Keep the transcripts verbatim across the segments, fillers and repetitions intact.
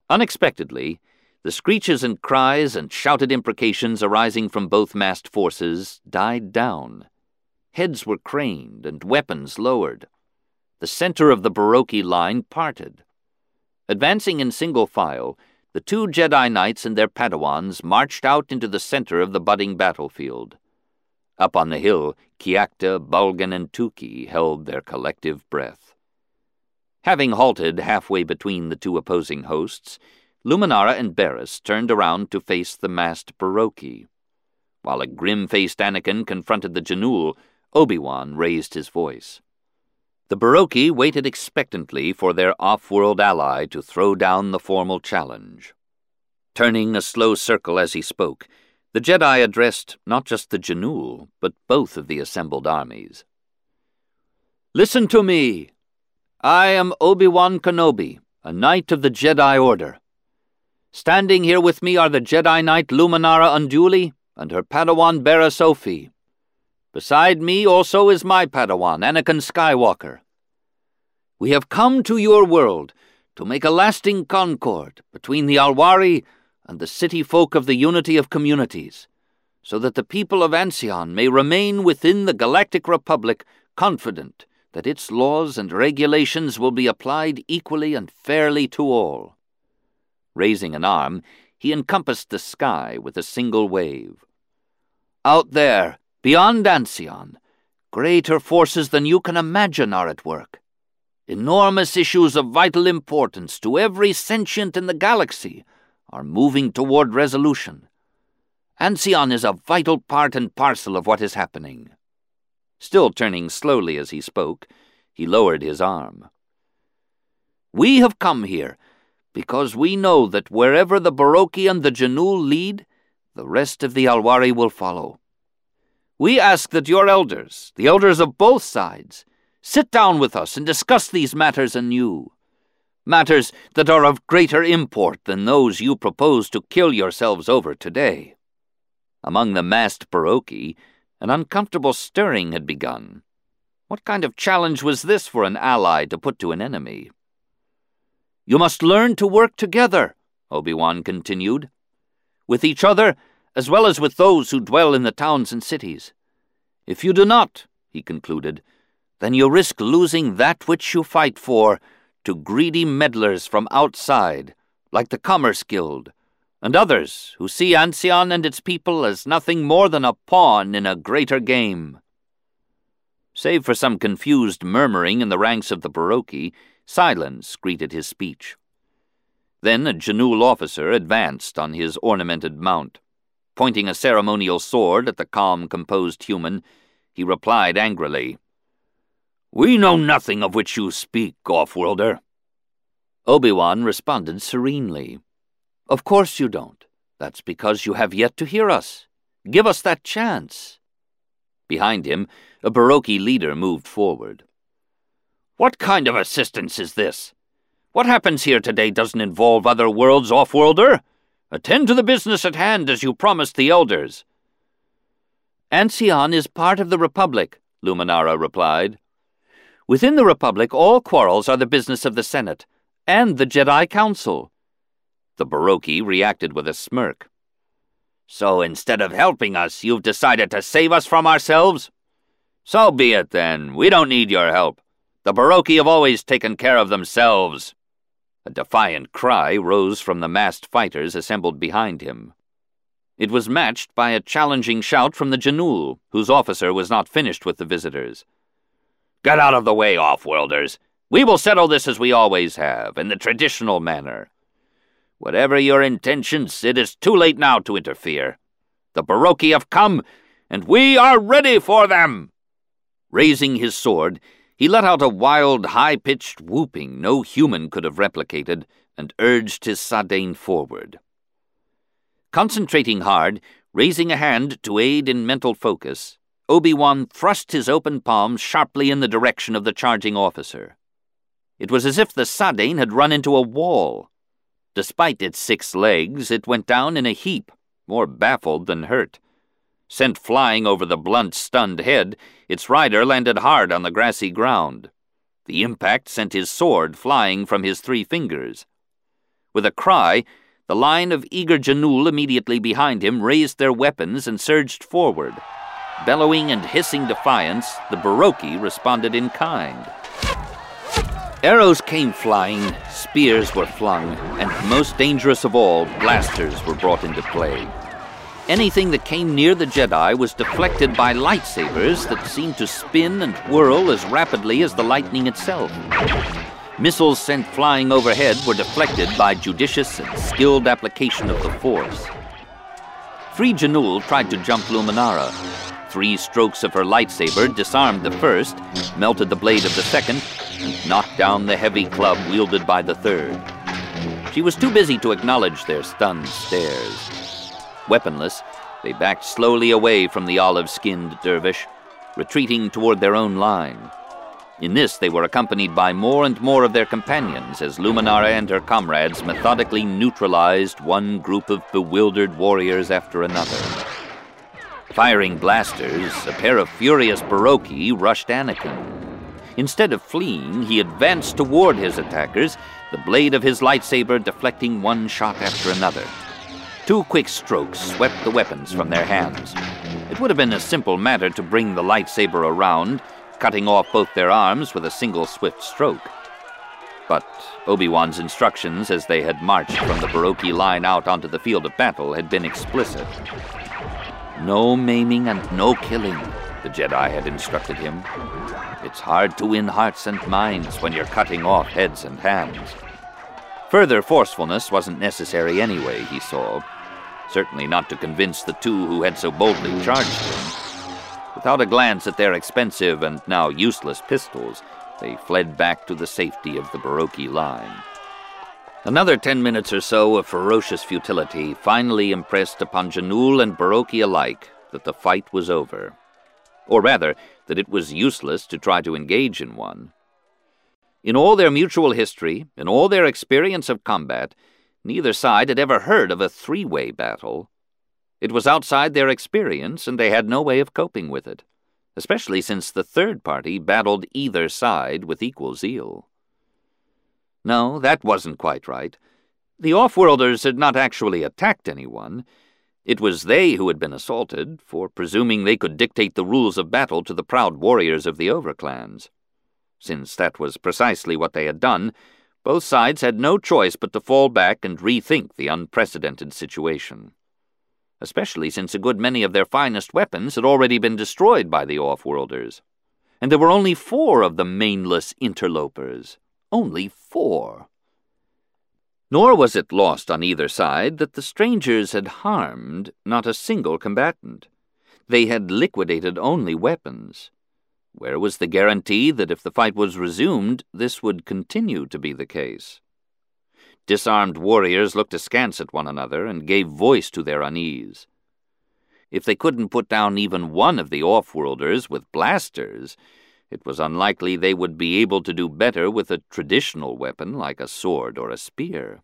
Unexpectedly, the screeches and cries and shouted imprecations arising from both massed forces died down. Heads were craned and weapons lowered. The center of the Baroque line parted. Advancing in single file, the two Jedi Knights and their Padawans marched out into the center of the budding battlefield. Up on the hill, Kiakta, Bulgan, and Tuki held their collective breath. Having halted halfway between the two opposing hosts, Luminara and Barriss turned around to face the massed Baroque. While a grim-faced Anakin confronted the Janul, Obi-Wan raised his voice. The Baroque waited expectantly for their off-world ally to throw down the formal challenge. Turning a slow circle as he spoke, the Jedi addressed not just the Janul, but both of the assembled armies. "Listen to me. I am Obi-Wan Kenobi, a Knight of the Jedi Order. Standing here with me are the Jedi Knight Luminara Unduli and her Padawan Barriss Offee. Beside me also is my Padawan, Anakin Skywalker. We have come to your world to make a lasting concord between the Alwari and the city folk of the unity of communities, so that the people of Ancion may remain within the Galactic Republic confident that its laws and regulations will be applied equally and fairly to all." Raising an arm, he encompassed the sky with a single wave. "Out there, beyond Ancion, greater forces than you can imagine are at work. Enormous issues of vital importance to every sentient in the galaxy are moving toward resolution. Ancion is a vital part and parcel of what is happening." Still turning slowly as he spoke, he lowered his arm. "We have come here because we know that wherever the Baroque and the Janul lead, the rest of the Alwari will follow. We ask that your elders, the elders of both sides, sit down with us and discuss these matters anew, matters that are of greater import than those you propose to kill yourselves over today." Among the massed Baroque, an uncomfortable stirring had begun. What kind of challenge was this for an ally to put to an enemy? "You must learn to work together," Obi-Wan continued, "with each other as well as with those who dwell in the towns and cities. If you do not," he concluded, "then you risk losing that which you fight for to greedy meddlers from outside, like the Commerce Guild, and others who see Ancion and its people as nothing more than a pawn in a greater game." Save for some confused murmuring in the ranks of the Baroque, silence greeted his speech. Then a Janul officer advanced on his ornamented mount. Pointing a ceremonial sword at the calm, composed human, he replied angrily, "We know nothing of which you speak, off-worlder." Obi-Wan responded serenely, "Of course you don't. That's because you have yet to hear us. Give us that chance." Behind him, a Baroque leader moved forward. "What kind of assistance is this? What happens here today doesn't involve other worlds, off-worlder. Attend to the business at hand as you promised the elders." "Ancion is part of the Republic," Luminara replied. "Within the Republic, all quarrels are the business of the Senate and the Jedi Council." The Baroque reacted with a smirk. "So instead of helping us, you've decided to save us from ourselves? So be it, then. We don't need your help. The Baroque have always taken care of themselves." A defiant cry rose from the massed fighters assembled behind him. It was matched by a challenging shout from the Janul, whose officer was not finished with the visitors. "Get out of the way, off-worlders. We will settle this as we always have, in the traditional manner. Whatever your intentions, it is too late now to interfere. The Baroque have come, and we are ready for them." Raising his sword, he let out a wild, high-pitched whooping no human could have replicated, and urged his Sadane forward. Concentrating hard, raising a hand to aid in mental focus, Obi-Wan thrust his open palm sharply in the direction of the charging officer. It was as if the Sadane had run into a wall. Despite its six legs, it went down in a heap, more baffled than hurt. Sent flying over the blunt, stunned head, its rider landed hard on the grassy ground. The impact sent his sword flying from his three fingers. With a cry, the line of eager Janul immediately behind him raised their weapons and surged forward. Bellowing and hissing defiance, the Baroki responded in kind. Arrows came flying, spears were flung, and most dangerous of all, blasters were brought into play. Anything that came near the Jedi was deflected by lightsabers that seemed to spin and whirl as rapidly as the lightning itself. Missiles sent flying overhead were deflected by judicious and skilled application of the Force. Three Janul tried to jump Luminara. Three strokes of her lightsaber disarmed the first, melted the blade of the second, and knocked down the heavy club wielded by the third. She was too busy to acknowledge their stunned stares. Weaponless, they backed slowly away from the olive-skinned dervish, retreating toward their own line. In this, they were accompanied by more and more of their companions as Luminara and her comrades methodically neutralized one group of bewildered warriors after another. Firing blasters, a pair of furious Baroki rushed Anakin. Instead of fleeing, he advanced toward his attackers, the blade of his lightsaber deflecting one shot after another. Two quick strokes swept the weapons from their hands. It would have been a simple matter to bring the lightsaber around, cutting off both their arms with a single swift stroke. But Obi-Wan's instructions as they had marched from the Baroki line out onto the field of battle had been explicit. No maiming and no killing, the Jedi had instructed him. It's hard to win hearts and minds when you're cutting off heads and hands. Further forcefulness wasn't necessary anyway, he saw. Certainly not to convince the two who had so boldly charged him. Without a glance at their expensive and now useless pistols, they fled back to the safety of the Baroki line. Another ten minutes or so of ferocious futility finally impressed upon Janul and Baroki alike that the fight was over. Or rather, that it was useless to try to engage in one. In all their mutual history, in all their experience of combat, neither side had ever heard of a three-way battle. It was outside their experience, and they had no way of coping with it, especially since the third party battled either side with equal zeal. No, that wasn't quite right. The Offworlders had not actually attacked anyone. It was they who had been assaulted, for presuming they could dictate the rules of battle to the proud warriors of the Overclans. Since that was precisely what they had done, both sides had no choice but to fall back and rethink the unprecedented situation. Especially since a good many of their finest weapons had already been destroyed by the Offworlders. And there were only four of the mainless interlopers. Only four. Nor was it lost on either side that the strangers had harmed not a single combatant. They had liquidated only weapons. Where was the guarantee that if the fight was resumed, this would continue to be the case? Disarmed warriors looked askance at one another and gave voice to their unease. If they couldn't put down even one of the Offworlders with blasters, it was unlikely they would be able to do better with a traditional weapon like a sword or a spear.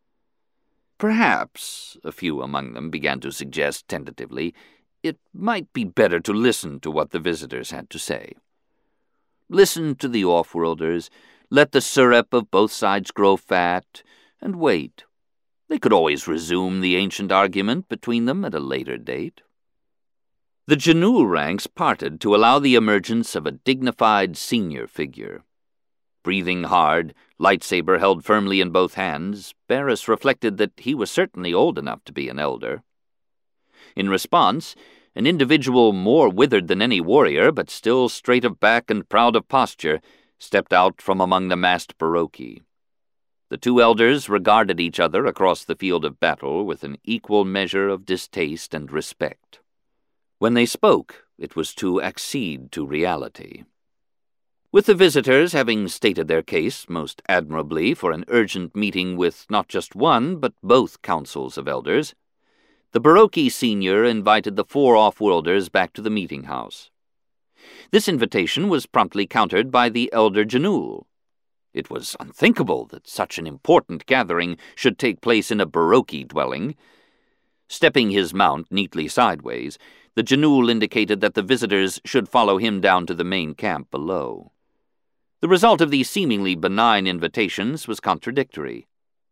Perhaps, a few among them began to suggest tentatively, it might be better to listen to what the visitors had to say. Listen to the Offworlders, let the syrup of both sides grow fat, and wait. They could always resume the ancient argument between them at a later date. The Janul ranks parted to allow the emergence of a dignified senior figure. Breathing hard, lightsaber held firmly in both hands, Barris reflected that he was certainly old enough to be an elder. In response, an individual more withered than any warrior, but still straight of back and proud of posture, stepped out from among the massed Baroki. The two elders regarded each other across the field of battle with an equal measure of distaste and respect. When they spoke, it was to accede to reality. With the visitors having stated their case most admirably for an urgent meeting with not just one, but both councils of elders, the Baroki senior invited the four Offworlders back to the meeting house. This invitation was promptly countered by the elder Janul. It was unthinkable that such an important gathering should take place in a Baroki dwelling. Stepping his mount neatly sideways, the Janul indicated that the visitors should follow him down to the main camp below. The result of these seemingly benign invitations was contradictory.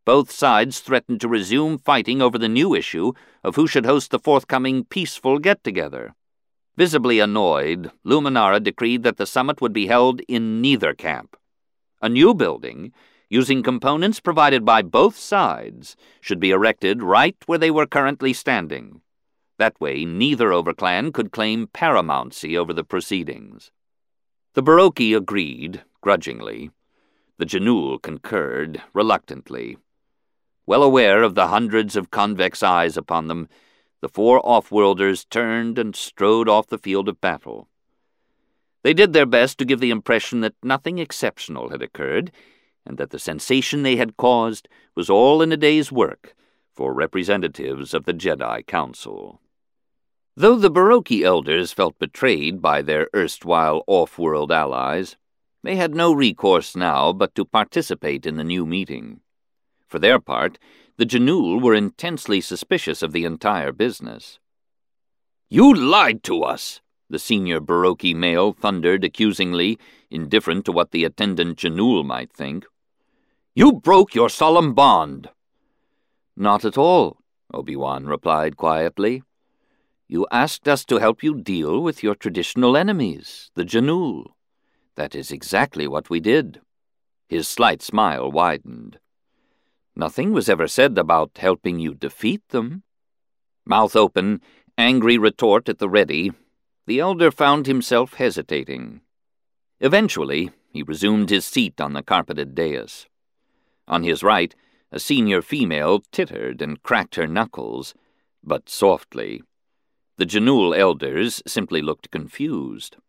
both sides threatened to resume fighting over the new issue of who should host the forthcoming peaceful get-together. Visibly annoyed, Luminara decreed that the summit would be held in neither camp. A new building, using components provided by both sides, should be erected right where they were currently standing. That way, neither overclan could claim paramountcy over the proceedings. The Baroque agreed, grudgingly. The Janul concurred, reluctantly. Well aware of the hundreds of convex eyes upon them, the four off-worlders turned and strode off the field of battle. They did their best to give the impression that nothing exceptional had occurred, and that the sensation they had caused was all in a day's work for representatives of the Jedi Council. Though the Baroque elders felt betrayed by their erstwhile off-world allies, they had no recourse now but to participate in the new meeting. For their part, the Janul were intensely suspicious of the entire business. "You lied to us!" the senior Baroque male thundered accusingly, indifferent to what the attendant Janul might think. "You broke your solemn bond." "Not at all," Obi-Wan replied quietly. "You asked us to help you deal with your traditional enemies, the Janul. That is exactly what we did." His slight smile widened. "Nothing was ever said about helping you defeat them." Mouth open, angry retort at the ready, the elder found himself hesitating. Eventually, he resumed his seat on the carpeted dais. On his right, a senior female tittered and cracked her knuckles, but softly. The Janul elders simply looked confused.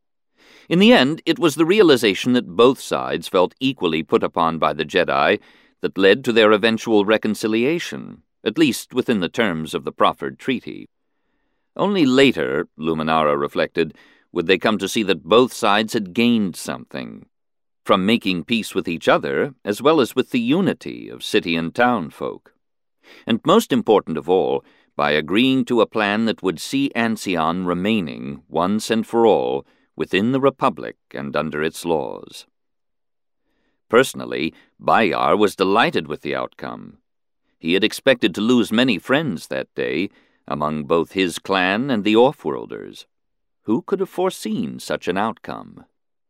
In the end, it was the realization that both sides felt equally put upon by the Jedi that led to their eventual reconciliation, at least within the terms of the proffered treaty. Only later, Luminara reflected, would they come to see that both sides had gained something, from making peace with each other as well as with the unity of city and town folk. And most important of all, by agreeing to a plan that would see Ancion remaining, once and for all, within the Republic and under its laws. Personally, Bayar was delighted with the outcome. He had expected to lose many friends that day, among both his clan and the Offworlders. Who could have foreseen such an outcome?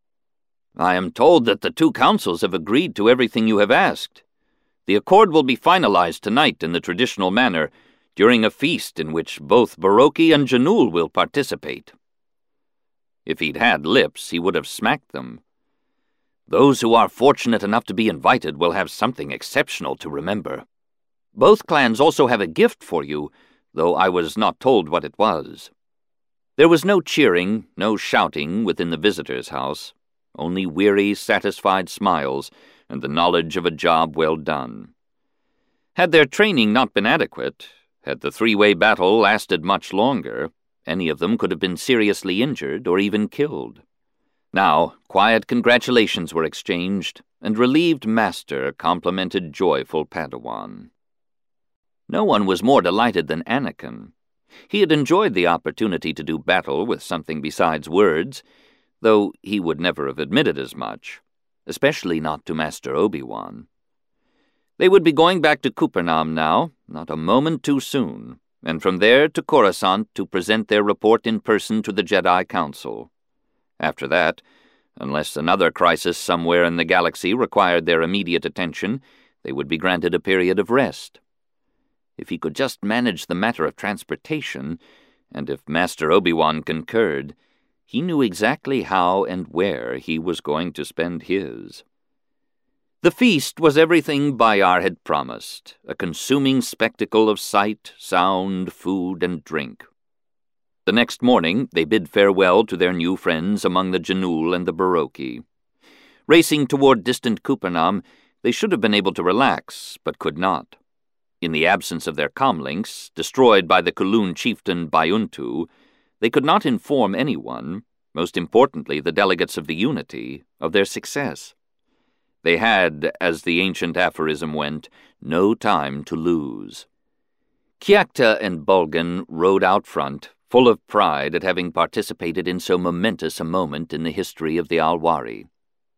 "I am told that the two councils have agreed to everything you have asked. The accord will be finalized tonight in the traditional manner, during a feast in which both Baroque and Janul will participate." If he'd had lips, he would have smacked them. "Those who are fortunate enough to be invited will have something exceptional to remember. Both clans also have a gift for you, though I was not told what it was." There was no cheering, no shouting within the visitor's house, only weary, satisfied smiles and the knowledge of a job well done. Had their training not been adequate, had the three-way battle lasted much longer, any of them could have been seriously injured or even killed. Now, quiet congratulations were exchanged, and relieved master complimented joyful Padawan. No one was more delighted than Anakin. He had enjoyed the opportunity to do battle with something besides words, though he would never have admitted as much, especially not to Master Obi-Wan. They would be going back to Kupernam now, not a moment too soon, and from there to Coruscant to present their report in person to the Jedi Council. After that, unless another crisis somewhere in the galaxy required their immediate attention, they would be granted a period of rest. If he could just manage the matter of transportation, and if Master Obi-Wan concurred, he knew exactly how and where he was going to spend his. The feast was everything Bayar had promised, a consuming spectacle of sight, sound, food, and drink. The next morning they bid farewell to their new friends among the Janul and the Baroque. Racing toward distant Kupernam, they should have been able to relax, but could not. In the absence of their comlinks, destroyed by the Kulun chieftain Bayuntu, they could not inform anyone, most importantly the delegates of the Unity, of their success. They had, as the ancient aphorism went, no time to lose. Kiakta and Bulgan rode out front, full of pride at having participated in so momentous a moment in the history of the Alwari.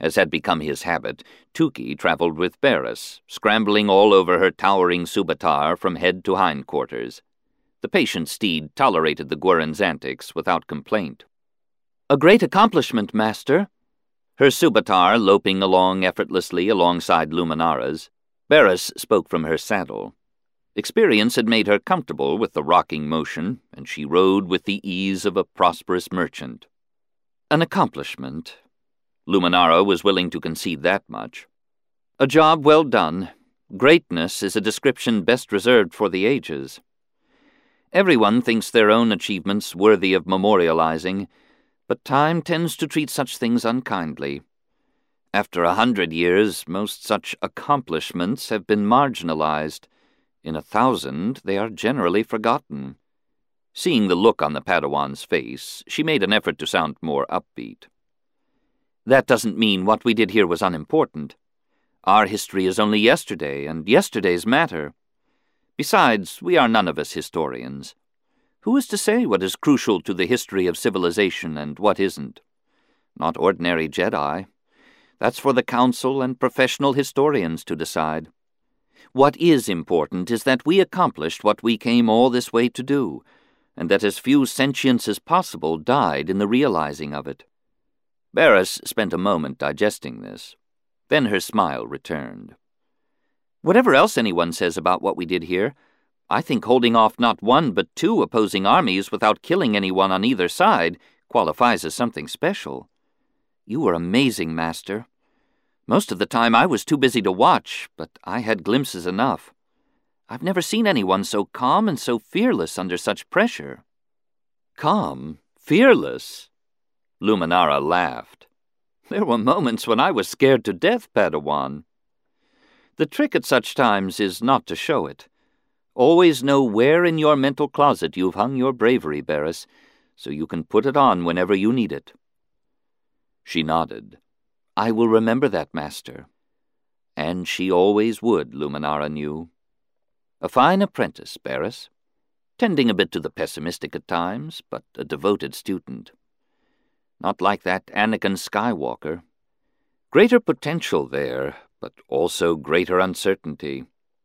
As had become his habit, Tukey travelled with Barris, scrambling all over her towering Subatar from head to hindquarters. The patient steed tolerated the Gurren's antics without complaint. "A great accomplishment, master." Her Subatar loping along effortlessly alongside Luminara's, Barris spoke from her saddle. Experience had made her comfortable with the rocking motion, and she rode with the ease of a prosperous merchant. An accomplishment. Luminara was willing to concede that much. A job well done. Greatness is a description best reserved for the ages. Everyone thinks their own achievements worthy of memorializing, but time tends to treat such things unkindly. After a hundred years, most such accomplishments have been marginalized. In a thousand, they are generally forgotten. Seeing the look on the Padawan's face, she made an effort to sound more upbeat. "That doesn't mean what we did here was unimportant. Our history is only yesterday, and yesterday's matter. Besides, we are none of us historians. Who is to say what is crucial to the history of civilization and what isn't? Not ordinary Jedi. That's for the Council and professional historians to decide. What is important is that we accomplished what we came all this way to do, and that as few sentients as possible died in the realizing of it." Barris spent a moment digesting this. Then her smile returned. "Whatever else anyone says about what we did here, I think holding off not one but two opposing armies without killing anyone on either side qualifies as something special. You were amazing, Master. Most of the time I was too busy to watch, but I had glimpses enough. I've never seen anyone so calm and so fearless under such pressure." "Calm? Fearless?" Luminara laughed. "There were moments when I was scared to death, Padawan. The trick at such times is not to show it. Always know where in your mental closet you've hung your bravery, Barris, so you can put it on whenever you need it." She nodded. "I will remember that, Master." And she always would, Luminara knew. A fine apprentice, Barris. Tending a bit to the pessimistic at times, but a devoted student. Not like that Anakin Skywalker. Greater potential there, but also greater uncertainty.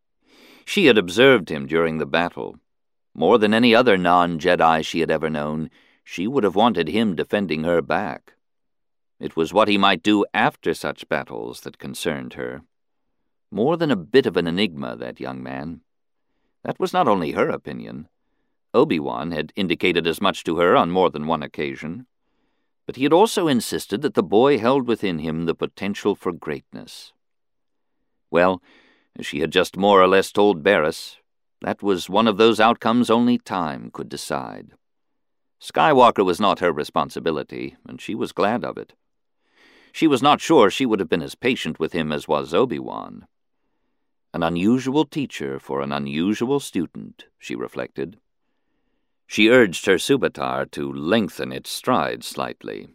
She had observed him during the battle. More than any other non-Jedi she had ever known, she would have wanted him defending her back. It was what he might do after such battles that concerned her. More than a bit of an enigma, that young man. That was not only her opinion. Obi-Wan had indicated as much to her on more than one occasion. But he had also insisted that the boy held within him the potential for greatness. Well, as she had just more or less told Barris, that was one of those outcomes only time could decide. Skywalker was not her responsibility, and she was glad of it. She was not sure she would have been as patient with him as was Obi-Wan. An unusual teacher for an unusual student, she reflected. She urged her Subatar to lengthen its stride slightly.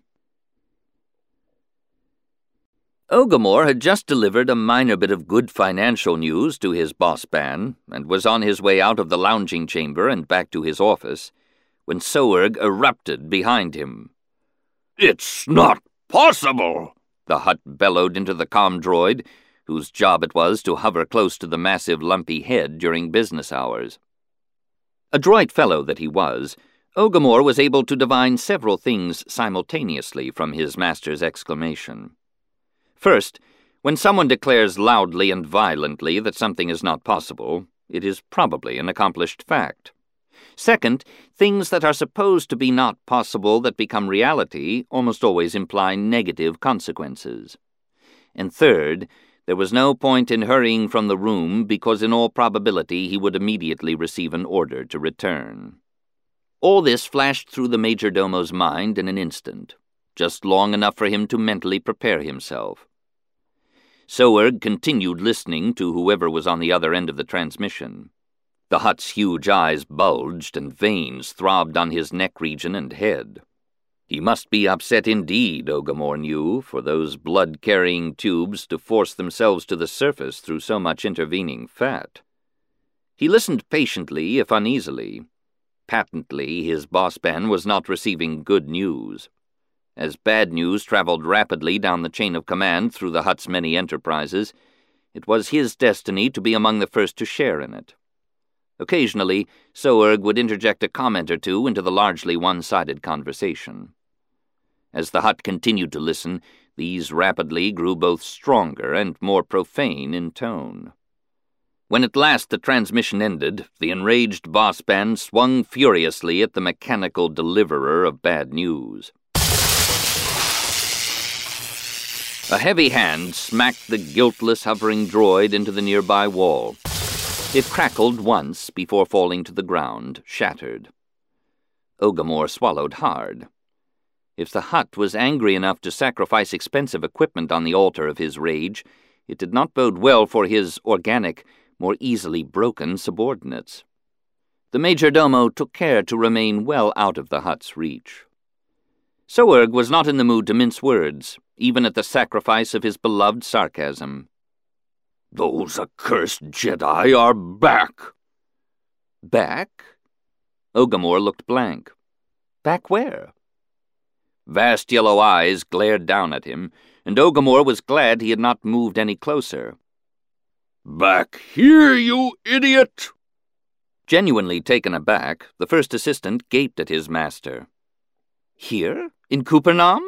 Ogamore had just delivered a minor bit of good financial news to his boss ban, and was on his way out of the lounging chamber and back to his office, when Soerg erupted behind him. "It's not possible!" the Hutt bellowed into the comm droid, whose job it was to hover close to the massive lumpy head during business hours. Adroit fellow that he was, Ogamore was able to divine several things simultaneously from his master's exclamation. First, when someone declares loudly and violently that something is not possible, it is probably an accomplished fact. Second, things that are supposed to be not possible that become reality almost always imply negative consequences. And third, there was no point in hurrying from the room because in all probability he would immediately receive an order to return. All this flashed through the majordomo's mind in an instant, just long enough for him to mentally prepare himself. Soerg continued listening to whoever was on the other end of the transmission. The Hutt's huge eyes bulged and veins throbbed on his neck region and head. He must be upset indeed, Ogamore knew, for those blood-carrying tubes to force themselves to the surface through so much intervening fat. He listened patiently, if uneasily. Patently, his boss Ben was not receiving good news. As bad news traveled rapidly down the chain of command through the hut's many enterprises, it was his destiny to be among the first to share in it. Occasionally, Soerg would interject a comment or two into the largely one-sided conversation. As the hut continued to listen, these rapidly grew both stronger and more profane in tone. When at last the transmission ended, the enraged bossman swung furiously at the mechanical deliverer of bad news. A heavy hand smacked the guiltless hovering droid into the nearby wall. It crackled once before falling to the ground, shattered. Ogamore swallowed hard. If the hut was angry enough to sacrifice expensive equipment on the altar of his rage, it did not bode well for his organic, more easily broken subordinates. The majordomo took care to remain well out of the hut's reach. Soerg was not in the mood to mince words, even at the sacrifice of his beloved sarcasm. "Those accursed Jedi are back!" Back? Ogamore looked blank. Back where? Vast yellow eyes glared down at him, and Ogamore was glad he had not moved any closer. "Back here, you idiot!" Genuinely taken aback, the first assistant gaped at his master. "Here? In Kupernam?"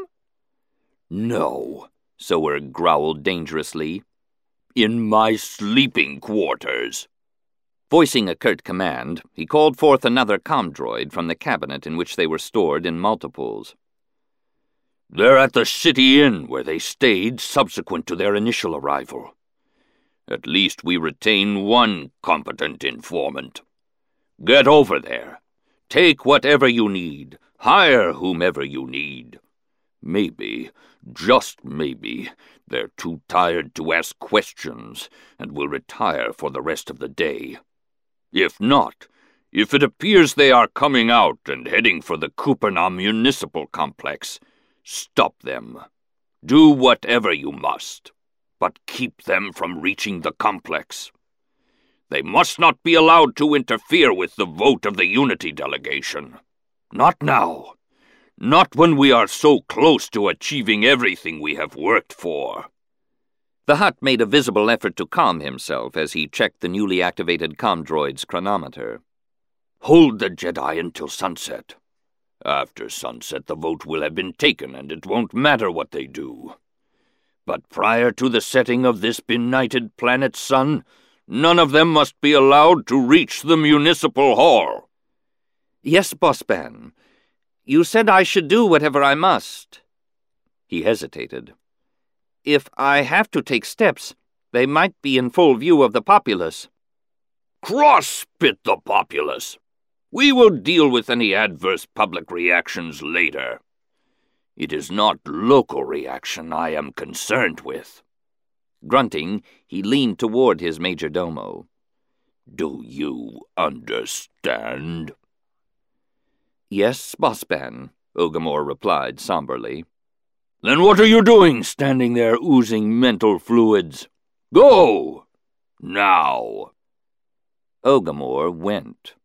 "No," Soerg growled dangerously. "In my sleeping quarters." Voicing a curt command, he called forth another comm-droid from the cabinet in which they were stored in multiples. "They're at the City Inn, where they stayed subsequent to their initial arrival. At least we retain one competent informant. Get over there. Take whatever you need. Hire whomever you need. Maybe, just maybe, they're too tired to ask questions and will retire for the rest of the day. If not, if it appears they are coming out and heading for the Kupernam Municipal Complex, stop them. Do whatever you must, but keep them from reaching the complex. They must not be allowed to interfere with the vote of the Unity delegation. Not now. Not when we are so close to achieving everything we have worked for." The hut made a visible effort to calm himself as he checked the newly activated comm-droid's chronometer. "Hold the Jedi until sunset. After sunset, the vote will have been taken, and it won't matter what they do. But prior to the setting of this benighted planet's sun, none of them must be allowed to reach the municipal hall." "Yes, Bossman. You said I should do whatever I must." He hesitated. "If I have to take steps, they might be in full view of the populace." "Cross-spit the populace! We will deal with any adverse public reactions later. It is not local reaction I am concerned with." Grunting, he leaned toward his majordomo. "Do you understand?" "Yes, Bossman," Ogamore replied somberly. "Then what are you doing standing there oozing mental fluids? Go! Now!" Ogamore went.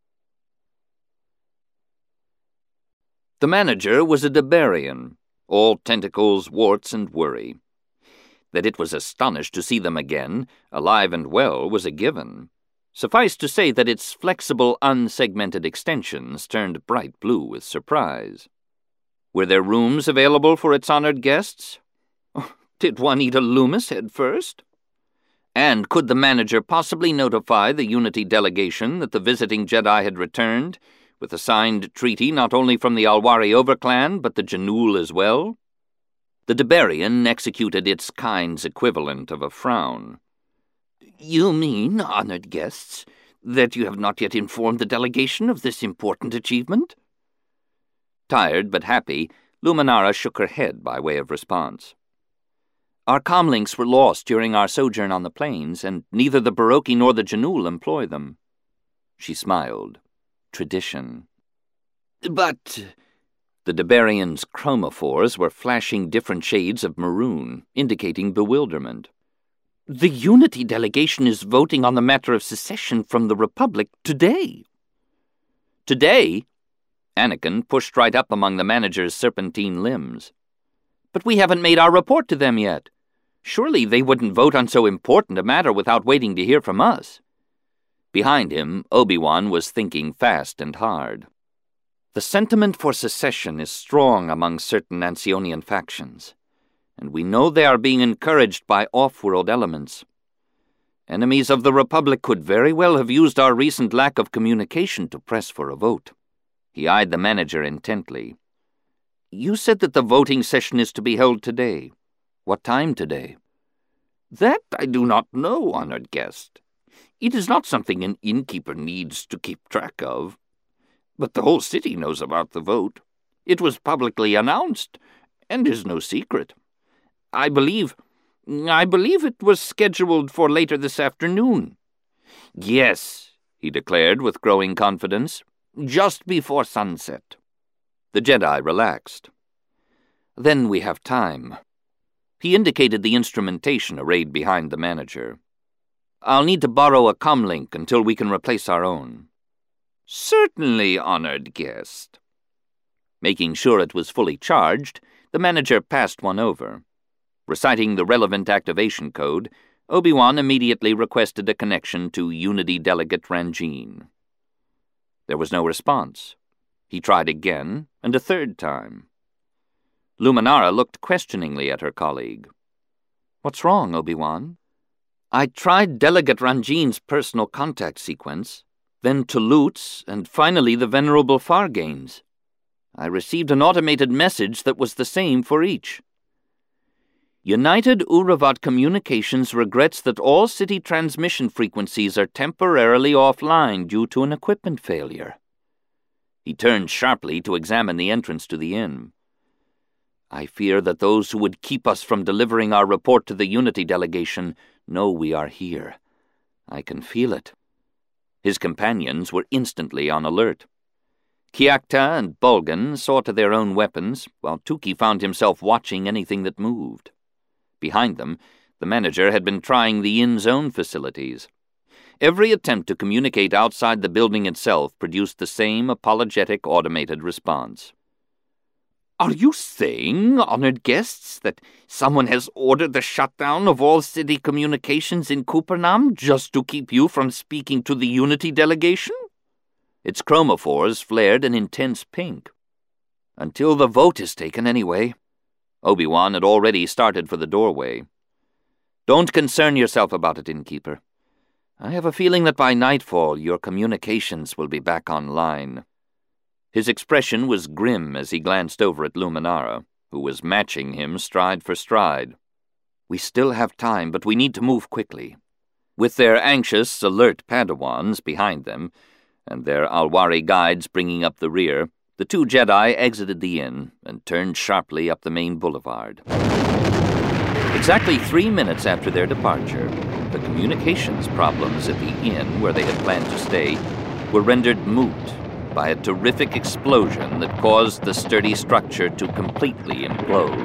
The manager was a Debarian, all tentacles, warts, and worry. That it was astonished to see them again, alive and well, was a given. Suffice to say that its flexible, unsegmented extensions turned bright blue with surprise. Were there rooms available for its honored guests? Did one eat a Loomis head first? And could the manager possibly notify the Unity delegation that the visiting Jedi had returned, with a signed treaty not only from the Alwari Overclan, but the Janul as well? The Debarian executed its kind's equivalent of a frown. "You mean, honored guests, that you have not yet informed the delegation of this important achievement?" Tired but happy, Luminara shook her head by way of response. "Our comlinks were lost during our sojourn on the plains, and neither the Baroki nor the Janul employ them." She smiled. Tradition. "But—" The Debarian's chromophores were flashing different shades of maroon, indicating bewilderment. "The Unity delegation is voting on the matter of secession from the Republic today." "Today?" Anakin pushed right up among the manager's serpentine limbs. "But we haven't made our report to them yet. Surely they wouldn't vote on so important a matter without waiting to hear from us." Behind him, Obi-Wan was thinking fast and hard. The sentiment for secession is strong among certain Ancionian factions, and we know they are being encouraged by off-world elements. Enemies of the Republic could very well have used our recent lack of communication to press for a vote. He eyed the manager intently. "You said that the voting session is to be held today. What time today?" "That I do not know, honored guest. It is not something an innkeeper needs to keep track of. But the whole city knows about the vote. It was publicly announced, and is no secret. I believe, I believe it was scheduled for later this afternoon." "Yes," he declared with growing confidence, "just before sunset." The Jedi relaxed. "Then we have time." He indicated the instrumentation arrayed behind the manager. "I'll need to borrow a comlink until we can replace our own." "Certainly, honored guest." Making sure it was fully charged, the manager passed one over. Reciting the relevant activation code, Obi-Wan immediately requested a connection to Unity Delegate Rangine. There was no response. He tried again, and a third time. Luminara looked questioningly at her colleague. "What's wrong, Obi-Wan?" "I tried Delegate Rangine's personal contact sequence, then Toulout's, and finally the Venerable Fargane's. I received an automated message that was the same for each. United Uravat Communications regrets that all city transmission frequencies are temporarily offline due to an equipment failure." He turned sharply to examine the entrance to the inn. "I fear that those who would keep us from delivering our report to the Unity delegation know we are here. I can feel it." His companions were instantly on alert. Kiakta and Bulgan saw to their own weapons, while Tukey found himself watching anything that moved. Behind them, the manager had been trying the inn's own facilities. Every attempt to communicate outside the building itself produced the same apologetic automated response. "Are you saying, honored guests, that someone has ordered the shutdown of all city communications in Kupernam just to keep you from speaking to the Unity delegation?" Its chromophores flared an intense pink. "Until the vote is taken, anyway." Obi-Wan had already started for the doorway. "Don't concern yourself about it, Innkeeper. I have a feeling that by nightfall your communications will be back online." His expression was grim as he glanced over at Luminara, who was matching him stride for stride. "We still have time, but we need to move quickly." With their anxious, alert Padawans behind them, and their Alwari guides bringing up the rear, the two Jedi exited the inn and turned sharply up the main boulevard. Exactly three minutes after their departure, the communications problems at the inn where they had planned to stay were rendered moot by a terrific explosion that caused the sturdy structure to completely implode.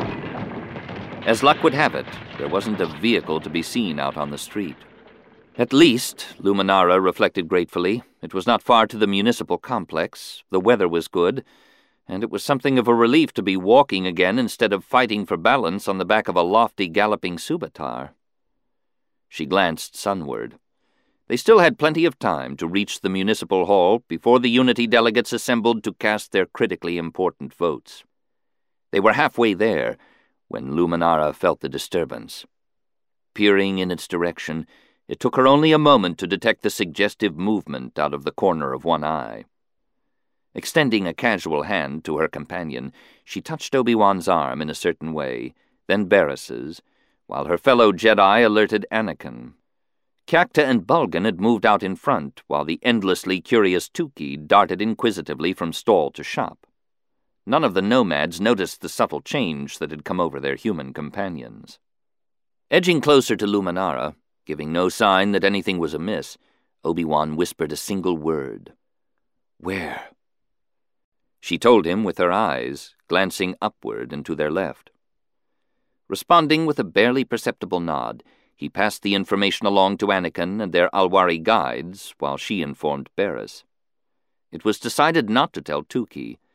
As luck would have it, there wasn't a vehicle to be seen out on the street. At least, Luminara reflected gratefully, it was not far to the municipal complex, the weather was good, and it was something of a relief to be walking again instead of fighting for balance on the back of a lofty galloping Subatar. She glanced sunward. They still had plenty of time to reach the municipal hall before the Unity delegates assembled to cast their critically important votes. They were halfway there when Luminara felt the disturbance. Peering in its direction, it took her only a moment to detect the suggestive movement out of the corner of one eye. Extending a casual hand to her companion, she touched Obi-Wan's arm in a certain way, then Barris's, while her fellow Jedi alerted Anakin. Kiakta and Bulgan had moved out in front, while the endlessly curious Tukey darted inquisitively from stall to shop. None of the nomads noticed the subtle change that had come over their human companions. Edging closer to Luminara, giving no sign that anything was amiss, Obi-Wan whispered a single word. "Where?" She told him with her eyes, glancing upward and to their left. Responding with a barely perceptible nod, he passed the information along to Anakin and their Alwari guides, while she informed Barris. It was decided not to tell Tukey,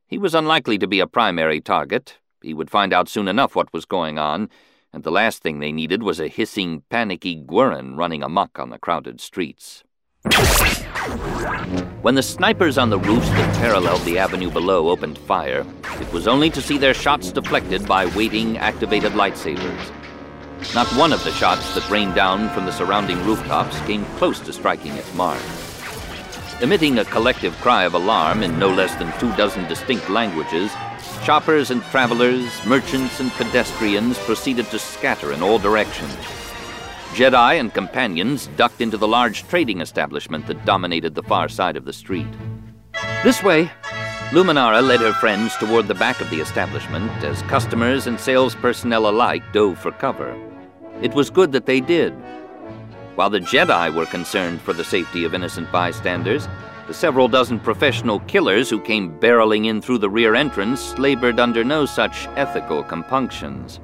He was unlikely to be a primary target. He would find out soon enough what was going on, and the last thing they needed was a hissing, panicky Gweren running amok on the crowded streets. When the snipers on the roofs that paralleled the avenue below opened fire, it was only to see their shots deflected by waiting, activated lightsabers. Not one of the shots that rained down from the surrounding rooftops came close to striking its mark. Emitting a collective cry of alarm in no less than two dozen distinct languages, shoppers and travelers, merchants and pedestrians proceeded to scatter in all directions. Jedi and companions ducked into the large trading establishment that dominated the far side of the street. This way, Luminara led her friends toward the back of the establishment as customers and sales personnel alike dove for cover. It was good that they did. While the Jedi were concerned for the safety of innocent bystanders, the several dozen professional killers who came barreling in through the rear entrance labored under no such ethical compunctions.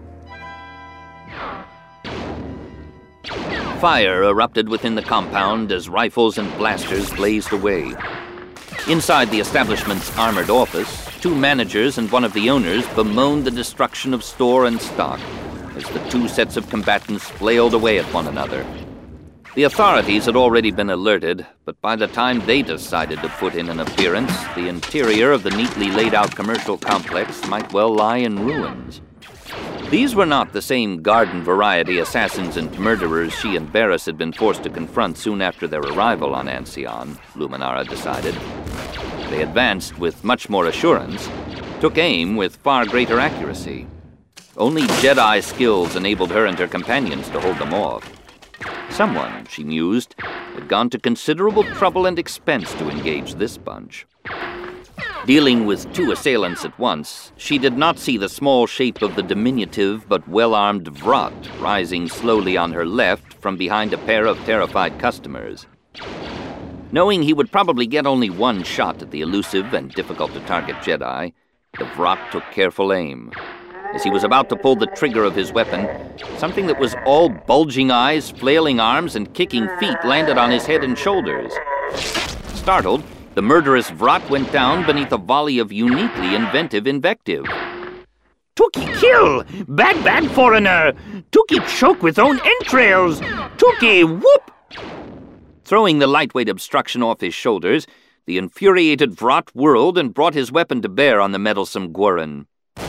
Fire erupted within the compound as rifles and blasters blazed away. Inside the establishment's armored office, two managers and one of the owners bemoaned the destruction of store and stock as the two sets of combatants flailed away at one another. The authorities had already been alerted, but by the time they decided to put in an appearance, the interior of the neatly laid-out commercial complex might well lie in ruins. These were not the same garden-variety assassins and murderers she and Barriss had been forced to confront soon after their arrival on Ancion, Luminara decided. They advanced with much more assurance, took aim with far greater accuracy. Only Jedi skills enabled her and her companions to hold them off. Someone, she mused, had gone to considerable trouble and expense to engage this bunch. Dealing with two assailants at once, she did not see the small shape of the diminutive but well-armed Vrat rising slowly on her left from behind a pair of terrified customers. Knowing he would probably get only one shot at the elusive and difficult-to-target Jedi, the Vrat took careful aim. As he was about to pull the trigger of his weapon, something that was all bulging eyes, flailing arms, and kicking feet landed on his head and shoulders. Startled, the murderous Vrat went down beneath a volley of uniquely inventive invective. Tookie kill! Bad, bad foreigner! Tookie choke with own entrails! Tookie whoop! Throwing the lightweight obstruction off his shoulders, the infuriated Vrat whirled and brought his weapon to bear on the meddlesome Gweren.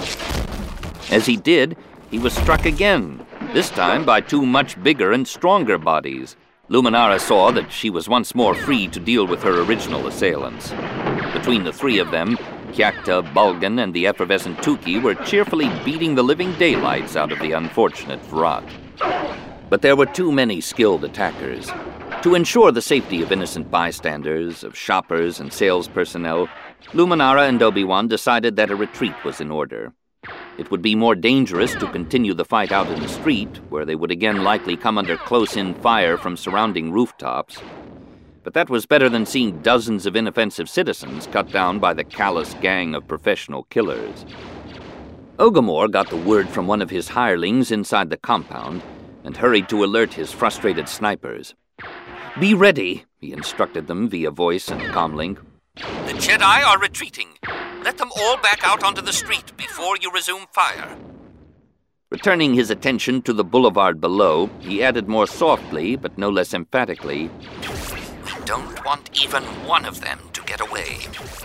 As he did, he was struck again, this time by two much bigger and stronger bodies. Luminara saw that she was once more free to deal with her original assailants. Between the three of them, Kyakta, Bulgan, and the effervescent Tookie were cheerfully beating the living daylights out of the unfortunate Vrat. But there were too many skilled attackers. To ensure the safety of innocent bystanders, of shoppers and sales personnel, Luminara and Obi-Wan decided that a retreat was in order. It would be more dangerous to continue the fight out in the street, where they would again likely come under close-in fire from surrounding rooftops. But that was better than seeing dozens of inoffensive citizens cut down by the callous gang of professional killers. Ogamor got the word from one of his hirelings inside the compound and hurried to alert his frustrated snipers. "Be ready," he instructed them via voice and comlink. "The Jedi are retreating. Let them all back out onto the street before you resume fire." Returning his attention to the boulevard below, he added more softly, but no less emphatically, "We don't want even one of them to get away."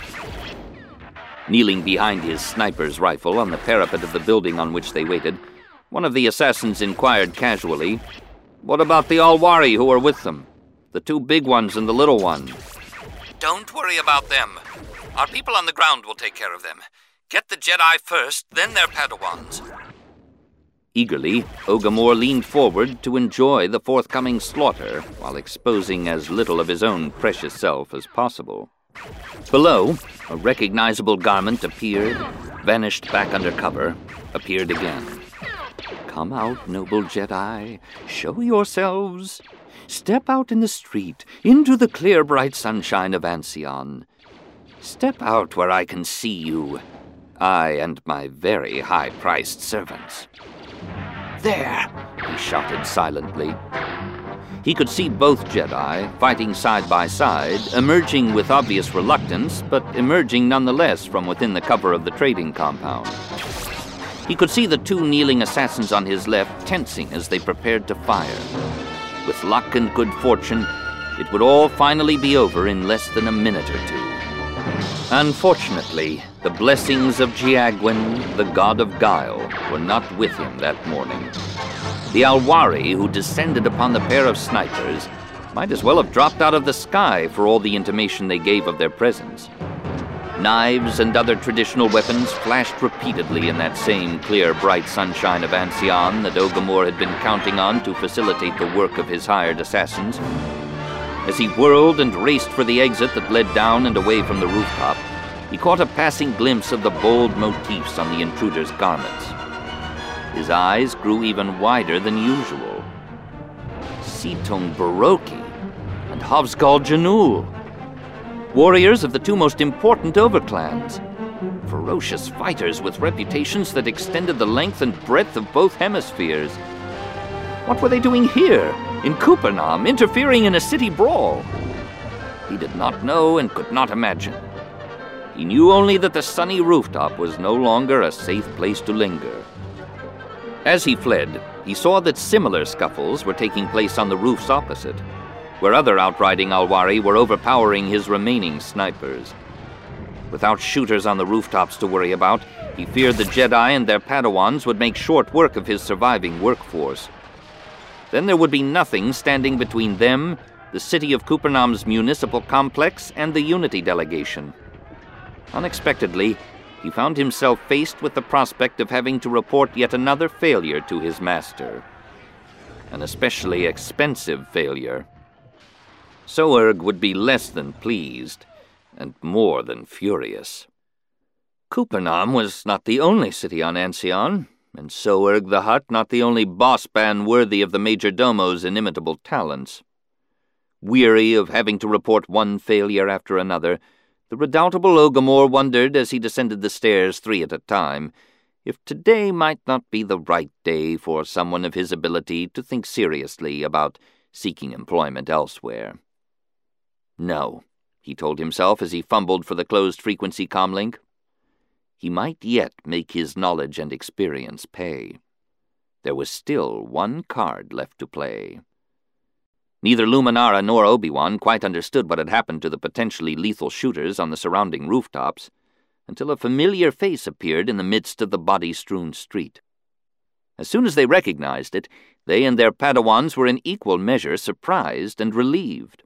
Kneeling behind his sniper's rifle on the parapet of the building on which they waited, one of the assassins inquired casually, "What about the Alwari who are with them? The two big ones and the little one?" "Don't worry about them. Our people on the ground will take care of them. Get the Jedi first, then their Padawans." Eagerly, Ogamor leaned forward to enjoy the forthcoming slaughter while exposing as little of his own precious self as possible. Below, a recognizable garment appeared, vanished back under cover, appeared again. "Come out, noble Jedi. Show yourselves. Step out in the street, into the clear, bright sunshine of Ancion. Step out where I can see you, I and my very high-priced servants." "There!" he shouted silently. He could see both Jedi, fighting side by side, emerging with obvious reluctance, but emerging nonetheless from within the cover of the trading compound. He could see the two kneeling assassins on his left tensing as they prepared to fire. With luck and good fortune, it would all finally be over in less than a minute or two. Unfortunately, the blessings of Jiagwen, the god of guile, were not with him that morning. The Alwari who descended upon the pair of snipers might as well have dropped out of the sky for all the intimation they gave of their presence. Knives and other traditional weapons flashed repeatedly in that same clear, bright sunshine of Ancion that Ogamor had been counting on to facilitate the work of his hired assassins. As he whirled and raced for the exit that led down and away from the rooftop, he caught a passing glimpse of the bold motifs on the intruder's garments. His eyes grew even wider than usual. Situng Baroki and Hovsgol Janul, warriors of the two most important overclans, ferocious fighters with reputations that extended the length and breadth of both hemispheres. What were they doing here, in Kupernam, interfering in a city brawl? He did not know and could not imagine. He knew only that the sunny rooftop was no longer a safe place to linger. As he fled, he saw that similar scuffles were taking place on the roofs opposite, where other outriding Alwari were overpowering his remaining snipers. Without shooters on the rooftops to worry about, he feared the Jedi and their Padawans would make short work of his surviving workforce. Then there would be nothing standing between them, the city of Kupernam's municipal complex, and the Unity delegation. Unexpectedly, he found himself faced with the prospect of having to report yet another failure to his master. An especially expensive failure. Soerg would be less than pleased, and more than furious. Kupernam was not the only city on Ancion, and Soerg the Hutt not the only boss-ban worthy of the Major Domo's inimitable talents. Weary of having to report one failure after another, the redoubtable Ogamor wondered as he descended the stairs three at a time, if today might not be the right day for someone of his ability to think seriously about seeking employment elsewhere. No, he told himself as he fumbled for the closed-frequency comlink. He might yet make his knowledge and experience pay. There was still one card left to play. Neither Luminara nor Obi-Wan quite understood what had happened to the potentially lethal shooters on the surrounding rooftops, until a familiar face appeared in the midst of the body-strewn street. As soon as they recognized it, they and their Padawans were in equal measure surprised and relieved.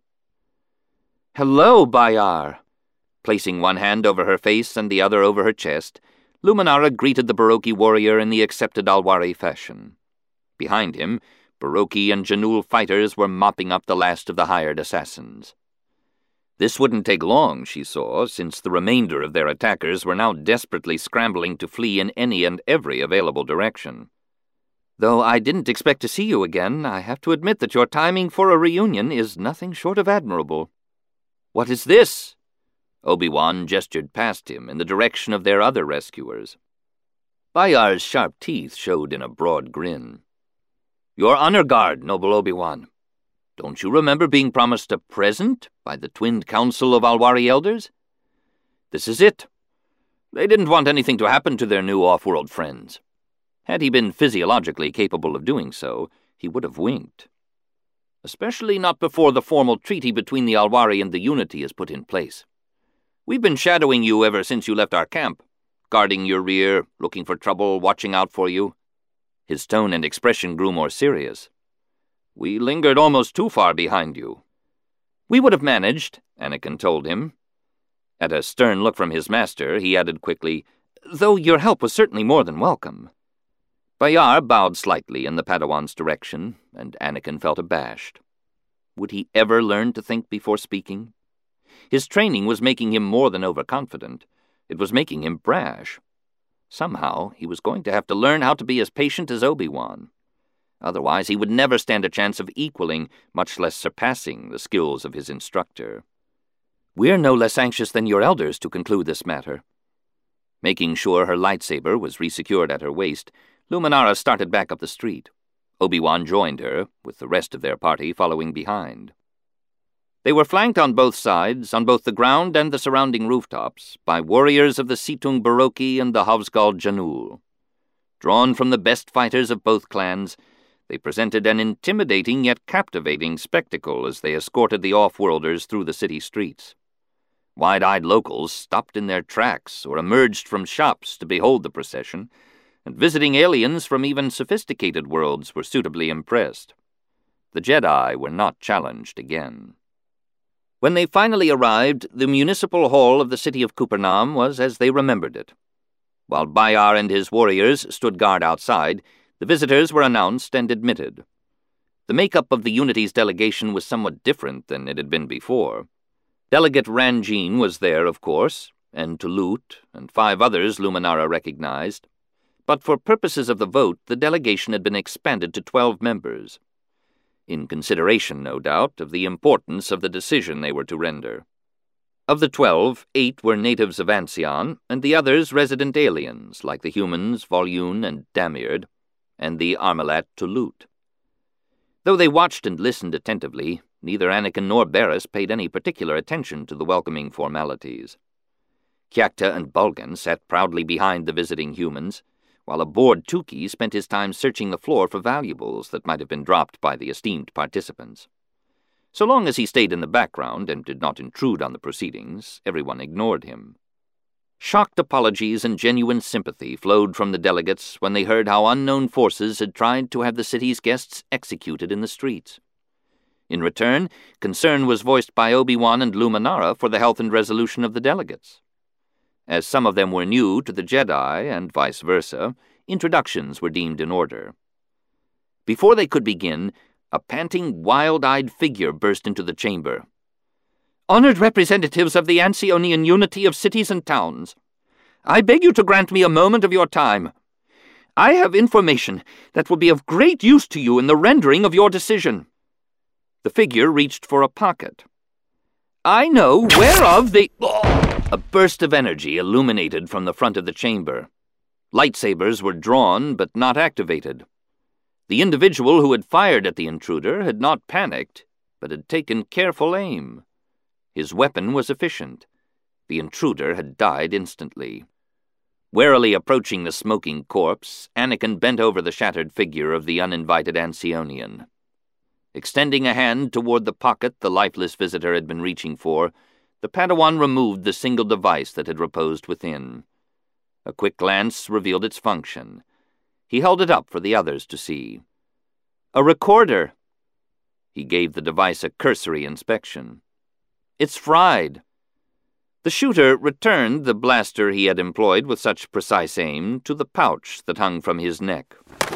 "Hello, Bayar!" Placing one hand over her face and the other over her chest, Luminara greeted the Baroki warrior in the accepted Alwari fashion. Behind him, Baroki and Janul fighters were mopping up the last of the hired assassins. This wouldn't take long, she saw, since the remainder of their attackers were now desperately scrambling to flee in any and every available direction. "Though I didn't expect to see you again, I have to admit that your timing for a reunion is nothing short of admirable." "What is this?" Obi-Wan gestured past him in the direction of their other rescuers. Bayar's sharp teeth showed in a broad grin. "Your honor guard, noble Obi-Wan. Don't you remember being promised a present by the twinned council of Alwari elders? This is it. They didn't want anything to happen to their new off-world friends. Had he been physiologically capable of doing so, he would have winked. Especially not before the formal treaty between the Alwari and the Unity is put in place. We've been shadowing you ever since you left our camp, guarding your rear, looking for trouble, watching out for you." His tone and expression grew more serious. "We lingered almost too far behind you." "We would have managed," Anakin told him. At a stern look from his master, he added quickly, "Though your help was certainly more than welcome." Bayar bowed slightly in the Padawan's direction, and Anakin felt abashed. Would he ever learn to think before speaking? His training was making him more than overconfident. It was making him brash. Somehow, he was going to have to learn how to be as patient as Obi-Wan. Otherwise, he would never stand a chance of equaling, much less surpassing, the skills of his instructor. "We're no less anxious than your elders to conclude this matter." Making sure her lightsaber was resecured at her waist, Luminara started back up the street. Obi-Wan joined her, with the rest of their party following behind. They were flanked on both sides, on both the ground and the surrounding rooftops, by warriors of the Situng Baroki and the Havsgal Janul. Drawn from the best fighters of both clans, they presented an intimidating yet captivating spectacle as they escorted the off-worlders through the city streets. Wide-eyed locals stopped in their tracks or emerged from shops to behold the procession, and visiting aliens from even sophisticated worlds were suitably impressed. The Jedi were not challenged again. When they finally arrived, the municipal hall of the city of Kupernam was as they remembered it. While Bayar and his warriors stood guard outside, the visitors were announced and admitted. The makeup of the Unity's delegation was somewhat different than it had been before. Delegate Ranjin was there, of course, and Tulut, and five others Luminara recognized. But for purposes of the vote, the delegation had been expanded to twelve members. In consideration, no doubt, of the importance of the decision they were to render. Of the twelve, eight were natives of Ancion, and the others resident aliens, like the humans Volyun and Damird, and the Armalat Tulut. Though they watched and listened attentively, neither Anakin nor Barriss paid any particular attention to the welcoming formalities. Kyakhta and Bulgan sat proudly behind the visiting humans, while a bored Tuki spent his time searching the floor for valuables that might have been dropped by the esteemed participants. So long as he stayed in the background and did not intrude on the proceedings, everyone ignored him. Shocked apologies and genuine sympathy flowed from the delegates when they heard how unknown forces had tried to have the city's guests executed in the streets. In return, concern was voiced by Obi-Wan and Luminara for the health and resolution of the delegates. As some of them were new to the Jedi, and vice versa, introductions were deemed in order. Before they could begin, a panting, wild-eyed figure burst into the chamber. "Honored representatives of the Ancionian unity of cities and towns, I beg you to grant me a moment of your time. I have information that will be of great use to you in the rendering of your decision." The figure reached for a pocket. "I know whereof the—" A burst of energy illuminated from the front of the chamber. Lightsabers were drawn, but not activated. The individual who had fired at the intruder had not panicked, but had taken careful aim. His weapon was efficient. The intruder had died instantly. Warily approaching the smoking corpse, Anakin bent over the shattered figure of the uninvited Ancionian. Extending a hand toward the pocket the lifeless visitor had been reaching for, the Padawan removed the single device that had reposed within. A quick glance revealed its function. He held it up for the others to see. "A recorder." He gave the device a cursory inspection. "It's fried." The shooter returned the blaster he had employed with such precise aim to the pouch that hung from his neck.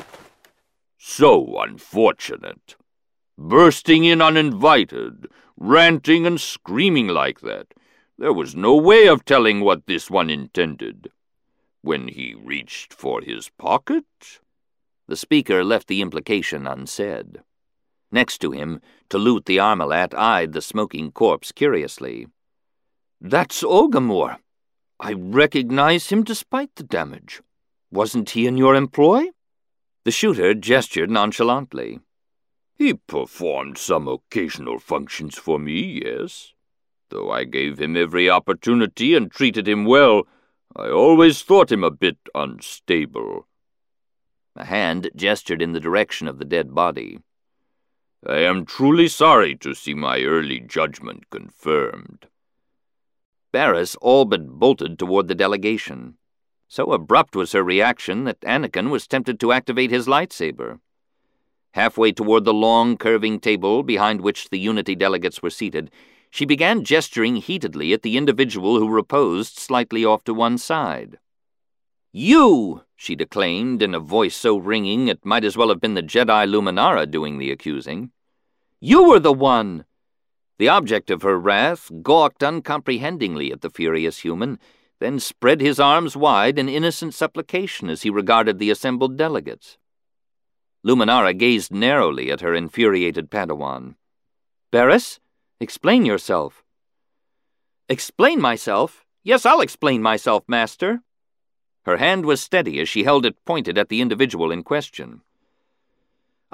"So unfortunate. Bursting in uninvited, ranting and screaming like that. There was no way of telling what this one intended. When he reached for his pocket?" The speaker left the implication unsaid. Next to him, Tulut the Armalat eyed the smoking corpse curiously. "That's Ogamor. I recognize him despite the damage. Wasn't he in your employ?" The shooter gestured nonchalantly. "He performed some occasional functions for me, yes. Though I gave him every opportunity and treated him well, I always thought him a bit unstable." A hand gestured in the direction of the dead body. "I am truly sorry to see my early judgment confirmed." Barriss all but bolted toward the delegation. So abrupt was her reaction that Anakin was tempted to activate his lightsaber. Halfway toward the long, curving table behind which the Unity delegates were seated, she began gesturing heatedly at the individual who reposed slightly off to one side. "You!" she declaimed in a voice so ringing it might as well have been the Jedi Luminara doing the accusing. "You were the one!" The object of her wrath gawked uncomprehendingly at the furious human, then spread his arms wide in innocent supplication as he regarded the assembled delegates. Luminara gazed narrowly at her infuriated Padawan. "Barriss, explain yourself." "Explain myself? Yes, I'll explain myself, Master." Her hand was steady as she held it pointed at the individual in question.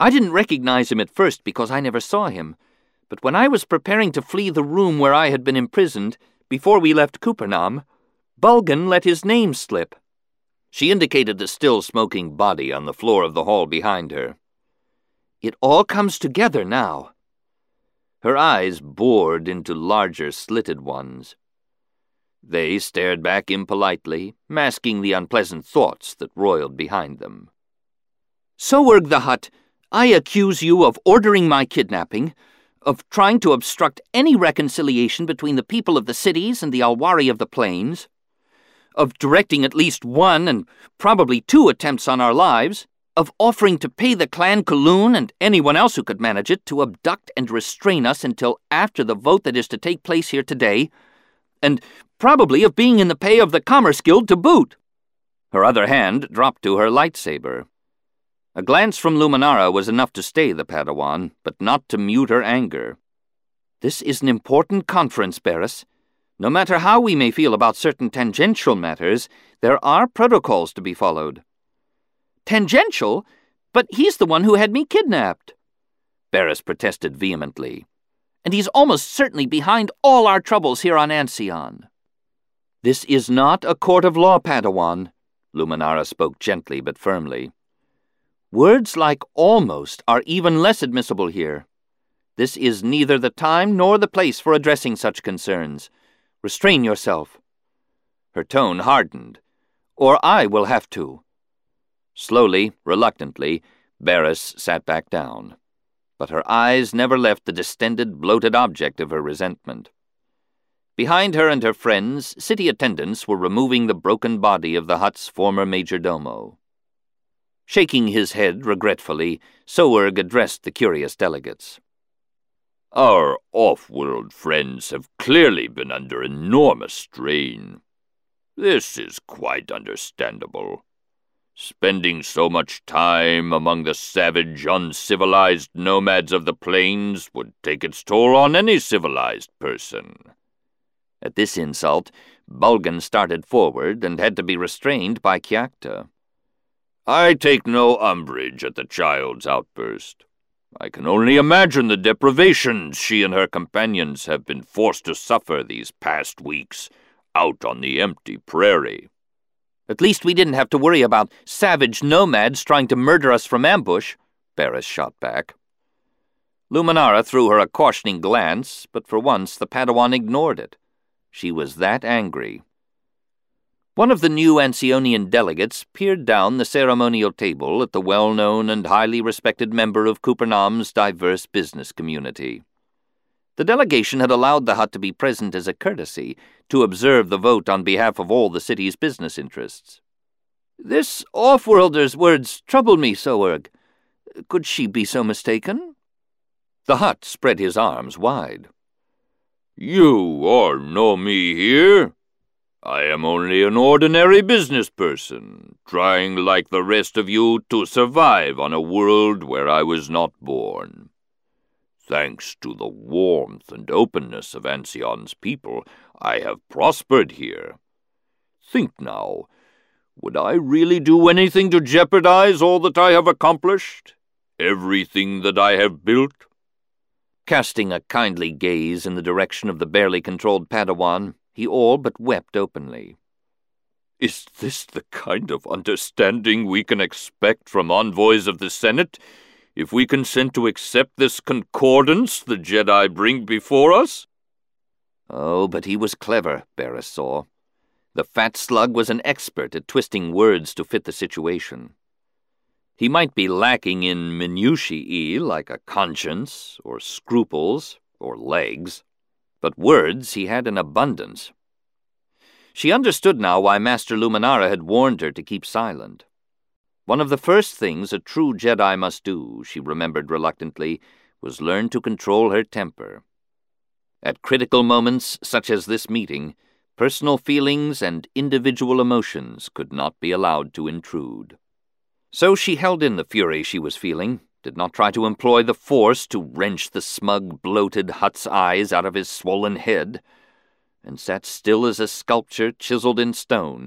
I didn't recognize him at first because I never saw him, but when I was preparing to flee the room where I had been imprisoned, before we left Kupernam, Bulgan let his name slip." She indicated the still smoking body on the floor of the hall behind her. "It all comes together now." Her eyes bored into larger slitted ones. They stared back impolitely, masking the unpleasant thoughts that roiled behind them. "Sowerg the Hutt, I accuse you of ordering my kidnapping, of trying to obstruct any reconciliation between the people of the cities and the Alwari of the plains, of directing at least one and probably two attempts on our lives, of offering to pay the clan Kaloon and anyone else who could manage it to abduct and restrain us until after the vote that is to take place here today, and probably of being in the pay of the Commerce Guild to boot." Her other hand dropped to her lightsaber. A glance from Luminara was enough to stay the Padawan, but not to mute her anger. "This is an important conference, Barriss. No matter how we may feel about certain tangential matters, there are protocols to be followed." "Tangential? But he's the one who had me kidnapped," Barriss protested vehemently. "And he's almost certainly behind all our troubles here on Ancion." "This is not a court of law, Padawan," Luminara spoke gently but firmly. "Words like almost are even less admissible here. This is neither the time nor the place for addressing such concerns. Restrain yourself." Her tone hardened. "Or I will have to." Slowly, reluctantly, Barriss sat back down. But her eyes never left the distended, bloated object of her resentment. Behind her and her friends, city attendants were removing the broken body of the Hutt's former majordomo. Shaking his head regretfully, Sowerg addressed the curious delegates. "Our off-world friends have clearly been under enormous strain. This is quite understandable. Spending so much time among the savage, uncivilized nomads of the plains would take its toll on any civilized person." At this insult, Bulgan started forward and had to be restrained by Kyakhta. "I take no umbrage at the child's outburst. I can only imagine the deprivations she and her companions have been forced to suffer these past weeks out on the empty prairie." "At least we didn't have to worry about savage nomads trying to murder us from ambush," Barriss shot back. Luminara threw her a cautioning glance, but for once the Padawan ignored it. She was that angry. One of the new Ancionian delegates peered down the ceremonial table at the well-known and highly respected member of Kupernam's diverse business community. The delegation had allowed the Hutt to be present as a courtesy, to observe the vote on behalf of all the city's business interests. "This off-worlder's words trouble me, Sowerg. Could she be so mistaken?" The Hutt spread his arms wide. "You all know me here. I am only an ordinary business person, trying like the rest of you to survive on a world where I was not born. Thanks to the warmth and openness of Ancion's people, I have prospered here. Think now, would I really do anything to jeopardize all that I have accomplished? Everything that I have built?" Casting a kindly gaze in the direction of the barely controlled Padawan, he all but wept openly. "Is this the kind of understanding we can expect from envoys of the Senate, if we consent to accept this concordance the Jedi bring before us?" Oh, but he was clever, Barriss saw. The fat slug was an expert at twisting words to fit the situation. He might be lacking in minutiae like a conscience, or scruples, or legs, but words he had in abundance. She understood now why Master Luminara had warned her to keep silent. One of the first things a true Jedi must do, she remembered reluctantly, was learn to control her temper. At critical moments such as this meeting, personal feelings and individual emotions could not be allowed to intrude. So she held in the fury she was feeling, did not try to employ the Force to wrench the smug, bloated Hutt's eyes out of his swollen head, and sat still as a sculpture chiseled in stone,